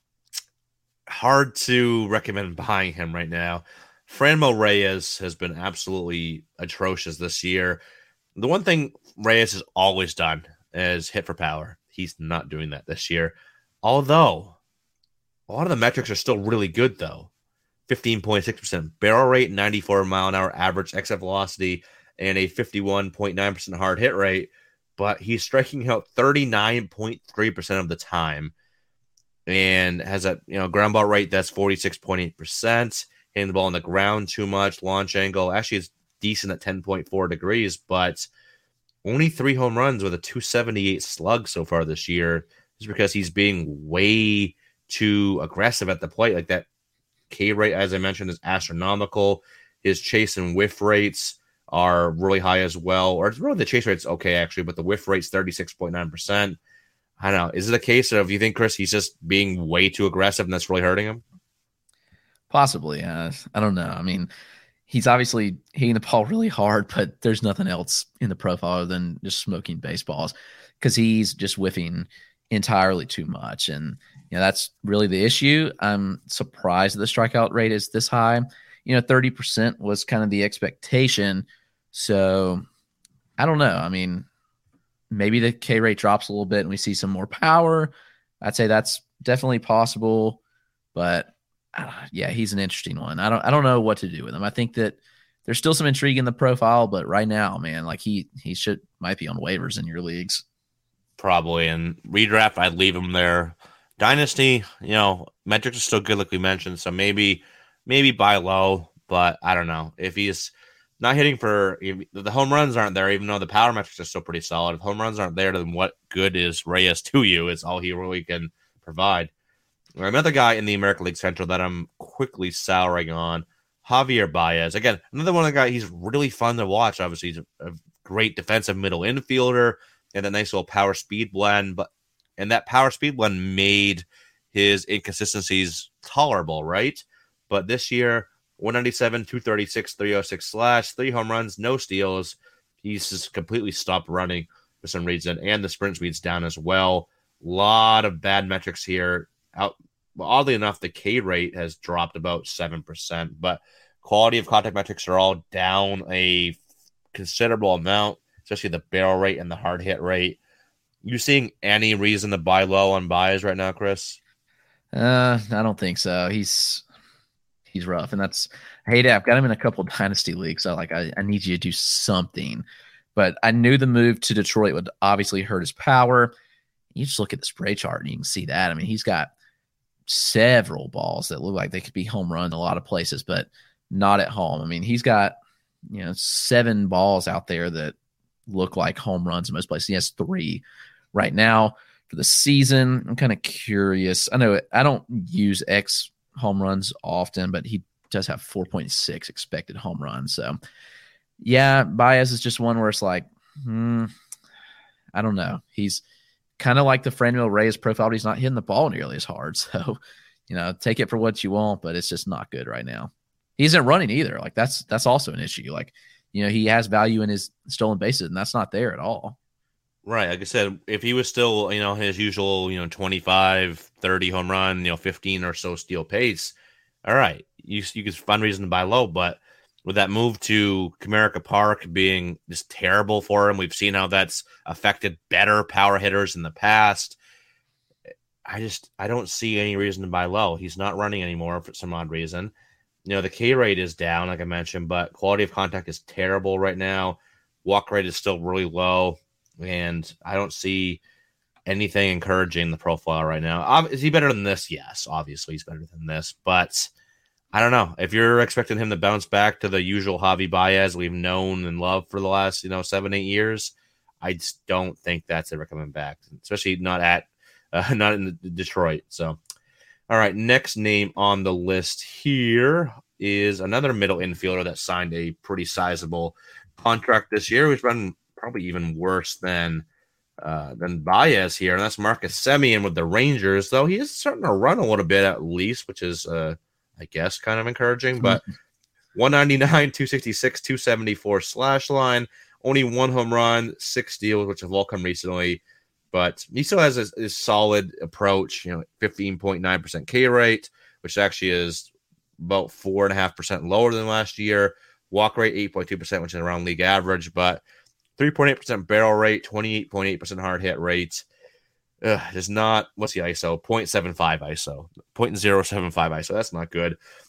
hard to recommend buying him right now. Franmil Reyes has been absolutely atrocious this year. The one thing Reyes has always done is hit for power. He's not doing that this year. Although, a lot of the metrics are still really good, though. 15.6% barrel rate, 94 mile an hour average exit velocity, and a 51.9% hard hit rate. But he's striking out 39.3% of the time, and has a ground ball rate that's 46.8%. Hitting the ball on the ground too much. Launch angle actually is decent at 10.4 degrees, but only 3 home runs with a 278 slug so far this year, just because he's being way too aggressive at the plate. Like that K rate, as I mentioned, is astronomical. His chase and whiff rates are really high as well. Or it's really the chase rate's okay, actually, but the whiff rate's 36.9%. I don't know. Is it a case of, you think, Chris, he's just being way too aggressive and that's really hurting him? Possibly. I don't know. I mean, he's obviously hitting the ball really hard, but there's nothing else in the profile other than just smoking baseballs, because he's just whiffing entirely too much. And, that's really the issue. I'm surprised that the strikeout rate is this high. 30% was kind of the expectation. So I don't know. I mean, maybe the K rate drops a little bit and we see some more power. I'd say that's definitely possible, but yeah, he's an interesting one. I don't know what to do with him. I think that there's still some intrigue in the profile, but right now, man, like he might be on waivers in your leagues. Probably. And redraft, I'd leave him there. Dynasty, metrics are still good, like we mentioned. So maybe buy low, but I don't know. If he's not hitting the home runs aren't there, even though the power metrics are still pretty solid. If home runs aren't there, then what good is Reyes to you? Is all he really can provide. Another guy in the American League Central that I'm quickly souring on, Javier Baez. Again, another one of the guys, he's really fun to watch. Obviously, he's a great defensive middle infielder and a nice little power speed blend. And that power speed blend made his inconsistencies tolerable, right? But this year, 197, 236, 306 slash, 3 home runs, no steals. He's just completely stopped running for some reason. And the sprint speed's down as well. A lot of bad metrics here. Oddly enough, the K rate has dropped about 7%, but quality of contact metrics are all down a considerable amount, especially the barrel rate and the hard hit rate. You seeing any reason to buy low on Baez right now, Chris? I don't think so. He's rough, and I hate it. I've got him in a couple of dynasty leagues, so I need you to do something. But I knew the move to Detroit would obviously hurt his power. You just look at the spray chart and you can see that. I mean, he's got several balls that look like they could be home runs in a lot of places, but not at home. I mean, he's got 7 balls out there that look like home runs in most places. He has 3 right now for the season. I'm kind of curious. I know I don't use X home runs often, but he does have 4.6 expected home runs. So yeah, Baez is just one where it's like, I don't know. He's kind of like the Franmil Reyes profile, but he's not hitting the ball nearly as hard. So, take it for what you want, but it's just not good right now. He isn't running either. Like that's also an issue. Like, he has value in his stolen bases, and that's not there at all. Right. Like I said, if he was still, his usual, 25, 30 home run, 15 or so steal pace, all right, you could find reason to buy low. But with that move to Comerica Park being just terrible for him, we've seen how that's affected better power hitters in the past. I don't see any reason to buy low. He's not running anymore for some odd reason. The K rate is down, like I mentioned, but quality of contact is terrible right now. Walk rate is still really low, and I don't see anything encouraging the profile right now. Is he better than this? Yes, obviously he's better than this, but I don't know. If you're expecting him to bounce back to the usual Javi Baez we've known and loved for the last, 7-8 years, I just don't think that's ever coming back, especially not in Detroit. So, all right, next name on the list here is another middle infielder that signed a pretty sizable contract this year, who's been probably even worse than Baez here, and that's Marcus Semien with the Rangers, though he is starting to run a little bit at least, which is I guess kind of encouraging. But 199, 266, 274 slash line, only 1 home run, 6 steals, which have all come recently. But he still has a solid approach, 15.9% K rate, which actually is about 4.5% lower than last year. Walk rate 8.2%, which is around league average, but 3.8% barrel rate, 28.8% hard hit rate. Is not, what's the ISO? 0.75 ISO, 0.075 ISO. That's not good.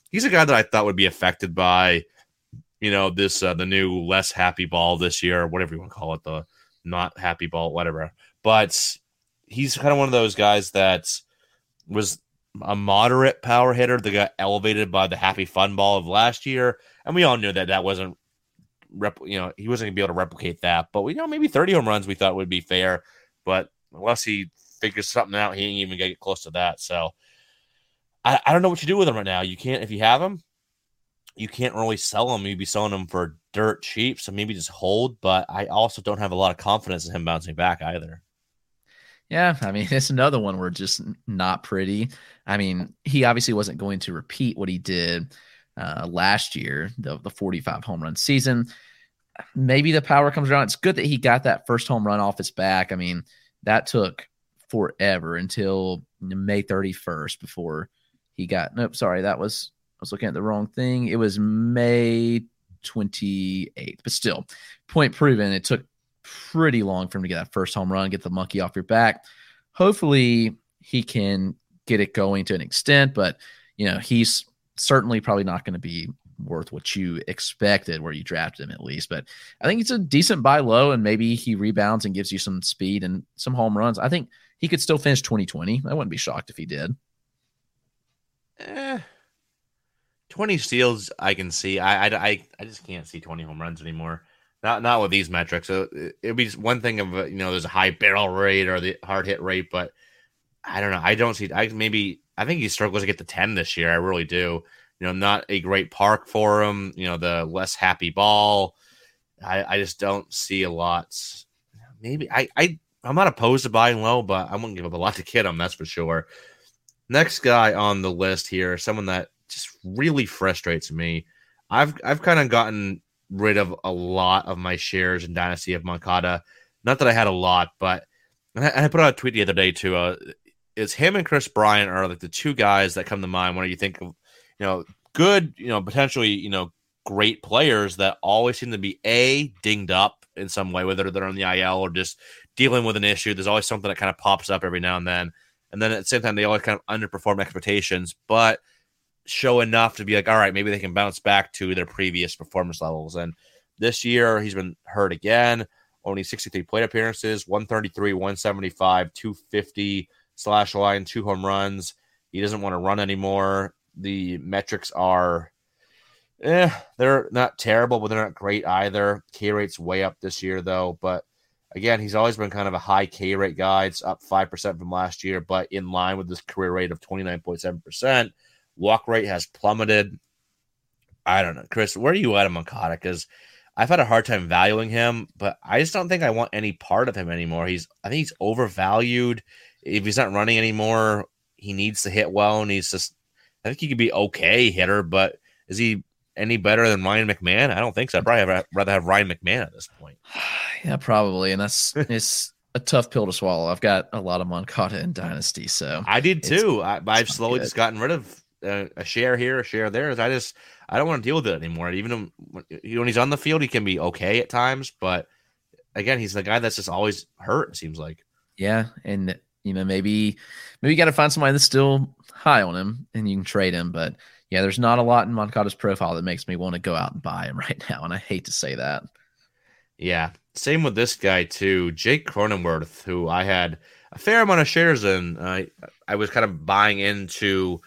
he's a guy that I thought would be affected by, this the new less happy ball this year, whatever you want to call it, the not happy ball, whatever. But he's kind of one of those guys that was a moderate power hitter that got elevated by the happy fun ball of last year, and we all knew that wasn't, he wasn't going to be able to replicate that. But maybe 30 home runs we thought would be fair, but unless he figures something out, he ain't even gonna get close to that. So I don't know what you do with him right now. You can't, if you have him, you can't really sell him. You'd be selling him for dirt cheap, so maybe just hold. But I also don't have a lot of confidence in him bouncing back either. Yeah, I mean, it's another one where just not pretty. I mean, he obviously wasn't going to repeat what he did last year, the 45 home run season. Maybe the power comes around. It's good that he got that first home run off his back. I mean, that took forever until May 31st before he got, I was looking at the wrong thing. It was May 28th, but still, point proven. It took pretty long for him to get that first home run, get the monkey off your back. Hopefully he can get it going to an extent, but he's certainly probably not going to be worth what you expected where you drafted him at least. But I think it's a decent buy low, and maybe he rebounds and gives you some speed and some home runs. I think he could still finish 2020. I wouldn't be shocked if he did. 20 steals I can see. I just can't see 20 home runs anymore. Not with these metrics. So it'd be just one thing of there's a high barrel rate or the hard hit rate, but I don't know. I don't see. I think he struggles to get to 10 this year. I really do. Not a great park for him. The less happy ball. I just don't see a lot. Maybe I'm not opposed to buying low, but I wouldn't give up a lot to get him. That's for sure. Next guy on the list here, someone that just really frustrates me. I've kind of gotten rid of a lot of my shares in Dynasty of Moncada. Not that I had a lot, but I put out a tweet the other day too. It's him and Chris Bryant are like the two guys that come to mind when you think of, good, potentially, great players that always seem to be dinged up in some way, whether they're on the IL or just dealing with an issue. There's always something that kind of pops up every now and then. And then at the same time, they always kind of underperform expectations, but show enough to be like, all right, maybe they can bounce back to their previous performance levels. And this year, he's been hurt again. Only 63 plate appearances, 133, 175, 250 slash line, 2 home runs. He doesn't want to run anymore. The metrics are, they're not terrible, but they're not great either. K rate's way up this year, though. But again, he's always been kind of a high K rate guy. It's up 5% from last year, but in line with this career rate of 29.7%. Walk rate has plummeted. I don't know. Chris, where are you at on Moncada? Because I've had a hard time valuing him, but I just don't think I want any part of him anymore. I think he's overvalued. If he's not running anymore, he needs to hit well, and I think he could be okay hitter, but is he any better than Ryan McMahon? I don't think so. I'd probably rather have Ryan McMahon at this point. Yeah, probably. And it's a tough pill to swallow. I've got a lot of Moncada in Dynasty, so I did too. I've slowly just gotten rid of a share here, a share there. I don't want to deal with it anymore. Even when he's on the field, he can be okay at times, but again, he's the guy that's just always hurt. It seems like. Yeah, and maybe you got to find somebody that's still high on him, and you can trade him. But yeah, there's not a lot in Moncada's profile that makes me want to go out and buy him right now, and I hate to say that. Yeah, same with this guy too, Jake Cronenworth, who I had a fair amount of shares in. I was kind of buying into,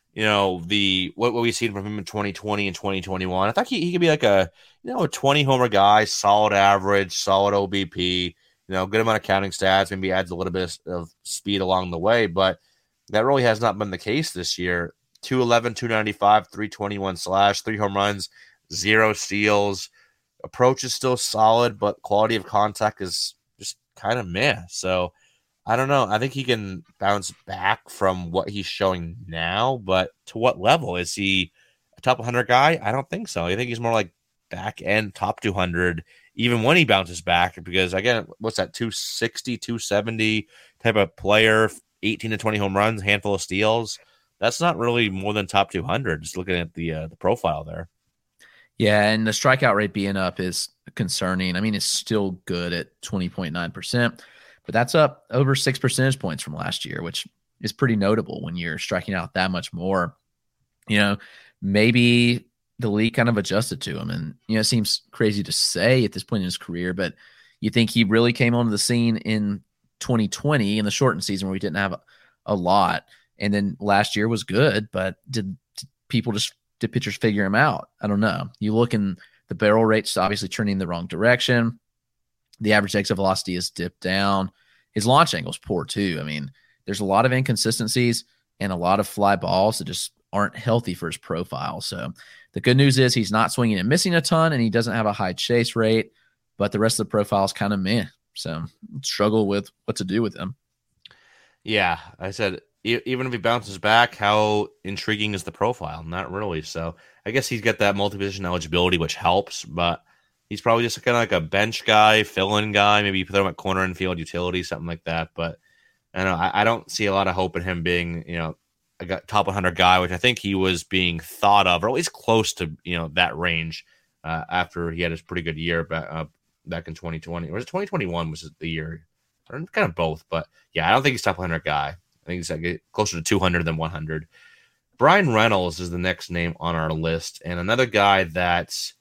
what we've seen from him in 2020 and 2021. I thought he could be like a 20 homer guy, solid average, solid OBP, good amount of counting stats, maybe adds a little bit of speed along the way, but that really has not been the case this year. 211, 295, 321 slash, 3 home runs, 0 steals. Approach is still solid, but quality of contact is just kind of meh. So I don't know. I think he can bounce back from what he's showing now, but to what level? Is he a top 100 guy? I don't think so. I think he's more like back end top 200, even when he bounces back, because again, what's that, 260, 270 type of player, 18 to 20 home runs, handful of steals. That's not really more than top 200, just looking at the profile there. Yeah, and the strikeout rate being up is concerning. I mean, it's still good at 20.9%, but that's up over 6 percentage points from last year, which is pretty notable when you're striking out that much more. maybe the league kind of adjusted to him. And, it seems crazy to say at this point in his career, but you think he really came onto the scene in 2020 in the shortened season where we didn't have a lot. And then last year was good, but did pitchers figure him out? I don't know. You look in the barrel rate's obviously turning the wrong direction. The average exit velocity has dipped down. His launch angle's poor too. I mean, there's a lot of inconsistencies and a lot of fly balls that just aren't healthy for his profile. So the good news is he's not swinging and missing a ton, and he doesn't have a high chase rate, but the rest of the profile is kind of meh. So struggle with what to do with him. Yeah, I said, even if he bounces back, how intriguing is the profile? Not really. So I guess he's got that multi-position eligibility, which helps, but he's probably just kind of like a bench guy, fill-in guy. Maybe you put him at corner infield utility, something like that. But I don't see a lot of hope in him being, a top 100 guy, which I think he was being thought of, or at least close to, that range after he had his pretty good year back in 2020. Or was it 2021 was the year? Or kind of both. But, yeah, I don't think he's top 100 guy. I think he's like closer to 200 than 100. Bryan Reynolds is the next name on our list, and another guy that's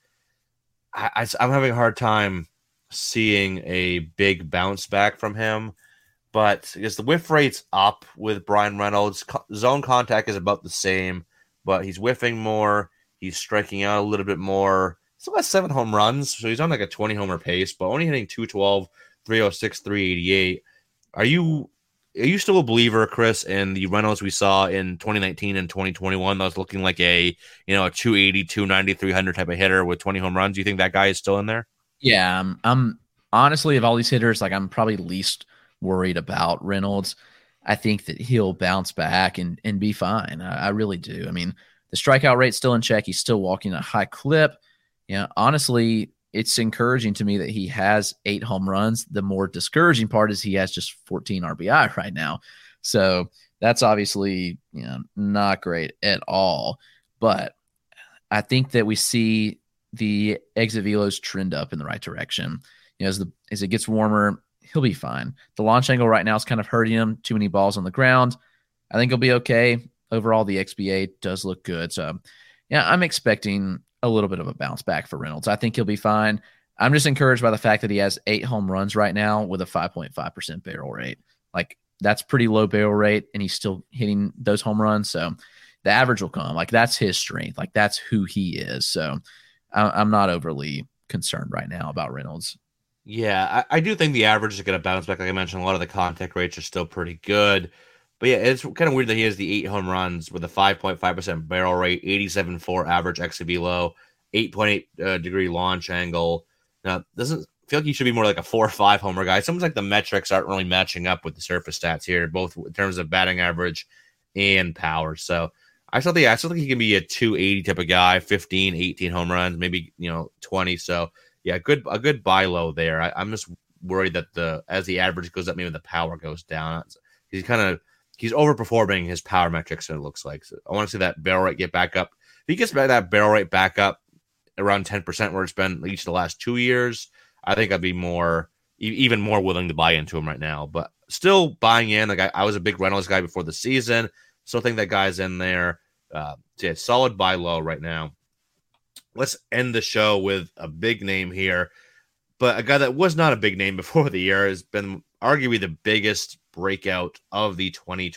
I'm having a hard time seeing a big bounce back from him. But I guess the whiff rate's up with Bryan Reynolds. Zone contact is about the same, but he's whiffing more. He's striking out a little bit more. Still has 7 home runs, so he's on like a 20-homer pace, but only hitting 212, 306, 388. Are you still a believer, Chris, in the Reynolds we saw in 2019 and 2021? That was looking like a 280, 290, 300 type of hitter with 20 home runs. Do you think that guy is still in there? Yeah, I'm honestly, of all these hitters, I'm probably least worried about Reynolds. I think that he'll bounce back and be fine. I really do. I mean, the strikeout rate's still in check. He's still walking at a high clip. Honestly, it's encouraging to me that he has 8 home runs. The more discouraging part is he has just 14 RBI right now. So that's obviously, not great at all. But I think that we see the exit velos trend up in the right direction. As it gets warmer, he'll be fine. The launch angle right now is kind of hurting him. Too many balls on the ground. I think he'll be okay. Overall, the XBA does look good. So, yeah, I'm expecting a little bit of a bounce back for Reynolds. I think he'll be fine. I'm just encouraged by the fact that he has 8 home runs right now with a 5.5% barrel rate. That's pretty low barrel rate, and he's still hitting those home runs. So the average will come. That's his strength. That's who he is. So I'm not overly concerned right now about Reynolds. Yeah, I do think the average is going to bounce back. Like I mentioned, a lot of the contact rates are still pretty good. But yeah, it's kind of weird that he has the 8 home runs with a 5.5% barrel rate, 87.4 average XB low, 8.8 degree launch angle. Now, doesn't feel like he should be more like a 4 or 5 homer guy. It seems like the metrics aren't really matching up with the surface stats here, both in terms of batting average and power. So I still think he can be a 280 type of guy, 15, 18 home runs, maybe 20. So yeah, a good buy low there. I'm just worried that as the average goes up, maybe the power goes down. He's overperforming his power metrics, it looks like. So I want to see that barrel rate get back up. If he gets that barrel rate back up around 10% where it's been each of the last 2 years, I think I'd be even more willing to buy into him right now. But still buying in. I was a big Reynolds guy before the season. Still think that guy's in there. Solid buy low right now. Let's end the show with a big name here. But a guy that was not a big name before the year has been arguably the biggest breakout of the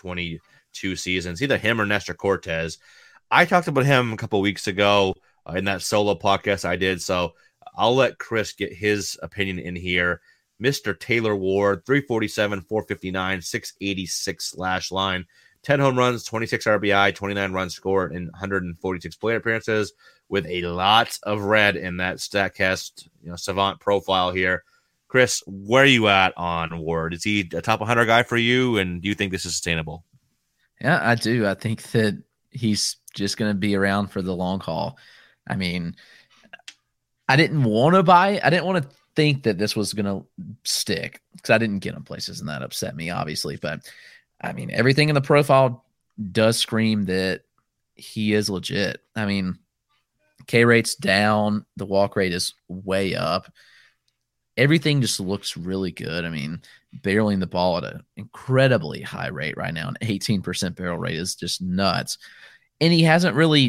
2022 season. It's either him or Nestor Cortes. I talked about him a couple weeks ago in that solo podcast I did, so I'll let Chris get his opinion in here. Mr. Taylor Ward, 347, 459, 686 slash line, 10 home runs, 26 RBI, 29 runs scored in 146 plate appearances, with a lot of red in that StatCast savant profile here. Chris, where are you at on Ward? Is he a top 100 guy for you, and do you think this is sustainable? Yeah, I do. I think that he's just going to be around for the long haul. I mean, I didn't want to think that this was going to stick because I didn't get him places, and that upset me, obviously. But, I mean, everything in the profile does scream that he is legit. I mean, K rate's down. The walk rate is way up. Everything just looks really good. I mean, barreling the ball at an incredibly high rate right now. An 18% barrel rate is just nuts. And he hasn't really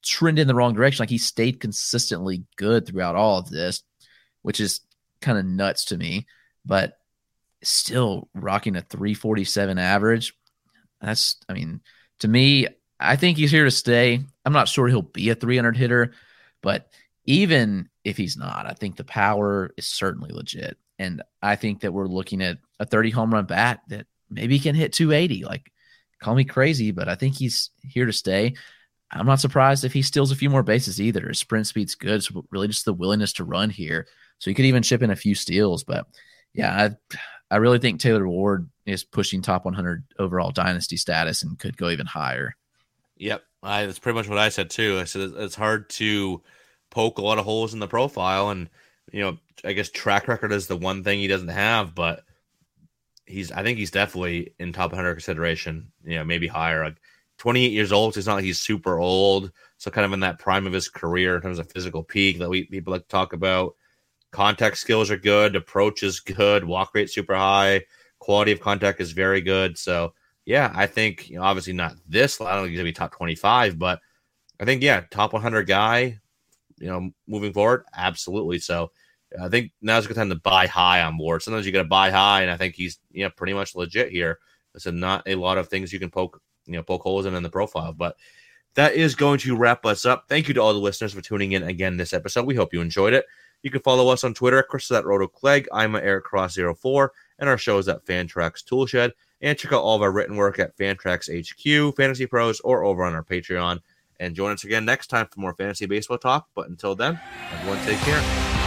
trend in the wrong direction. Like, he stayed consistently good throughout all of this, which is kind of nuts to me, but still rocking a 347 average. To me, I think he's here to stay. I'm not sure he'll be a 300 hitter, but even if he's not, I think the power is certainly legit. And I think that we're looking at a 30 home run bat that maybe can hit 280. Like, call me crazy, but I think he's here to stay. I'm not surprised if he steals a few more bases either. His sprint speed's good. So really just the willingness to run here. So he could even chip in a few steals. But yeah, I really think Taylor Ward is pushing top 100 overall dynasty status and could go even higher. Yep. That's pretty much what I said too. I said it's hard to poke a lot of holes in the profile, and I guess track record is the one thing he doesn't have, but I think he's definitely in top 100 consideration, maybe higher. Like 28 years old, so it's not like he's super old, so kind of in that prime of his career in terms of physical peak that people like to talk about. Contact skills are good, approach is good, walk rate super high, quality of contact is very good. So yeah, I think obviously not this. I don't think he's gonna be top 25, but I think top 100 guy. Moving forward, absolutely. So I think now's a good time to buy high on Ward. Sometimes you got to buy high, and I think he's pretty much legit here. There's not a lot of things you can poke holes in the profile, but that is going to wrap us up. Thank you to all the listeners for tuning in again this episode. We hope you enjoyed it. You can follow us on Twitter at Chris at RotoClegg. I'm at EricCross04, and our show is at Fantrax Toolshed. And check out all of our written work at Fantrax HQ, Fantasy Pros, or over on our Patreon. And join us again next time for more fantasy baseball talk. But until then, everyone take care.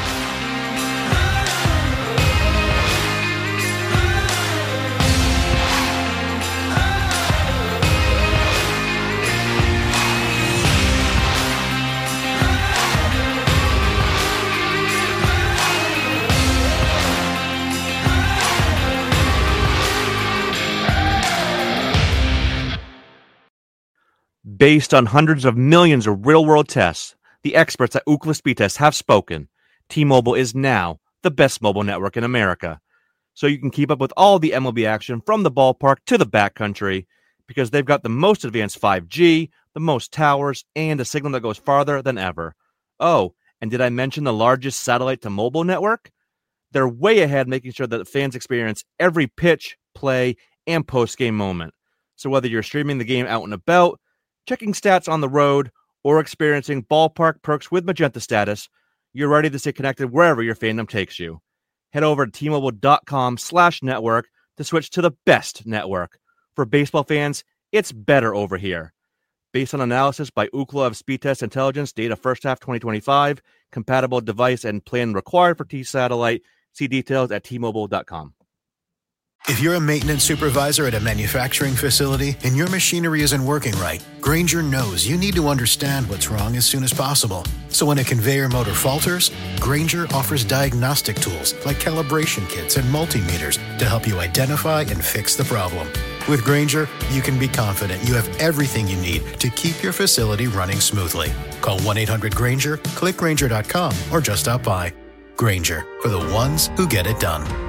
Based on hundreds of millions of real-world tests, the experts at Ookla Speedtest have spoken. T-Mobile is now the best mobile network in America. So you can keep up with all the MLB action from the ballpark to the backcountry, because they've got the most advanced 5G, the most towers, and a signal that goes farther than ever. Oh, and did I mention the largest satellite-to-mobile network? They're way ahead, making sure that fans experience every pitch, play, and post-game moment. So whether you're streaming the game out and about, checking stats on the road, or experiencing ballpark perks with Magenta status, you're ready to stay connected wherever your fandom takes you. Head over to T-Mobile.com/network to switch to the best network. For baseball fans, it's better over here. Based on analysis by Ookla of Speedtest Intelligence, data first half 2025, compatible device and plan required for T-Satellite. See details at T-Mobile.com. If you're a maintenance supervisor at a manufacturing facility and your machinery isn't working right, Grainger knows you need to understand what's wrong as soon as possible. So when a conveyor motor falters, Grainger offers diagnostic tools like calibration kits and multimeters to help you identify and fix the problem. With Grainger, you can be confident you have everything you need to keep your facility running smoothly. Call 1-800-GRAINGER, click Grainger.com, or just stop by. Grainger, for the ones who get it done.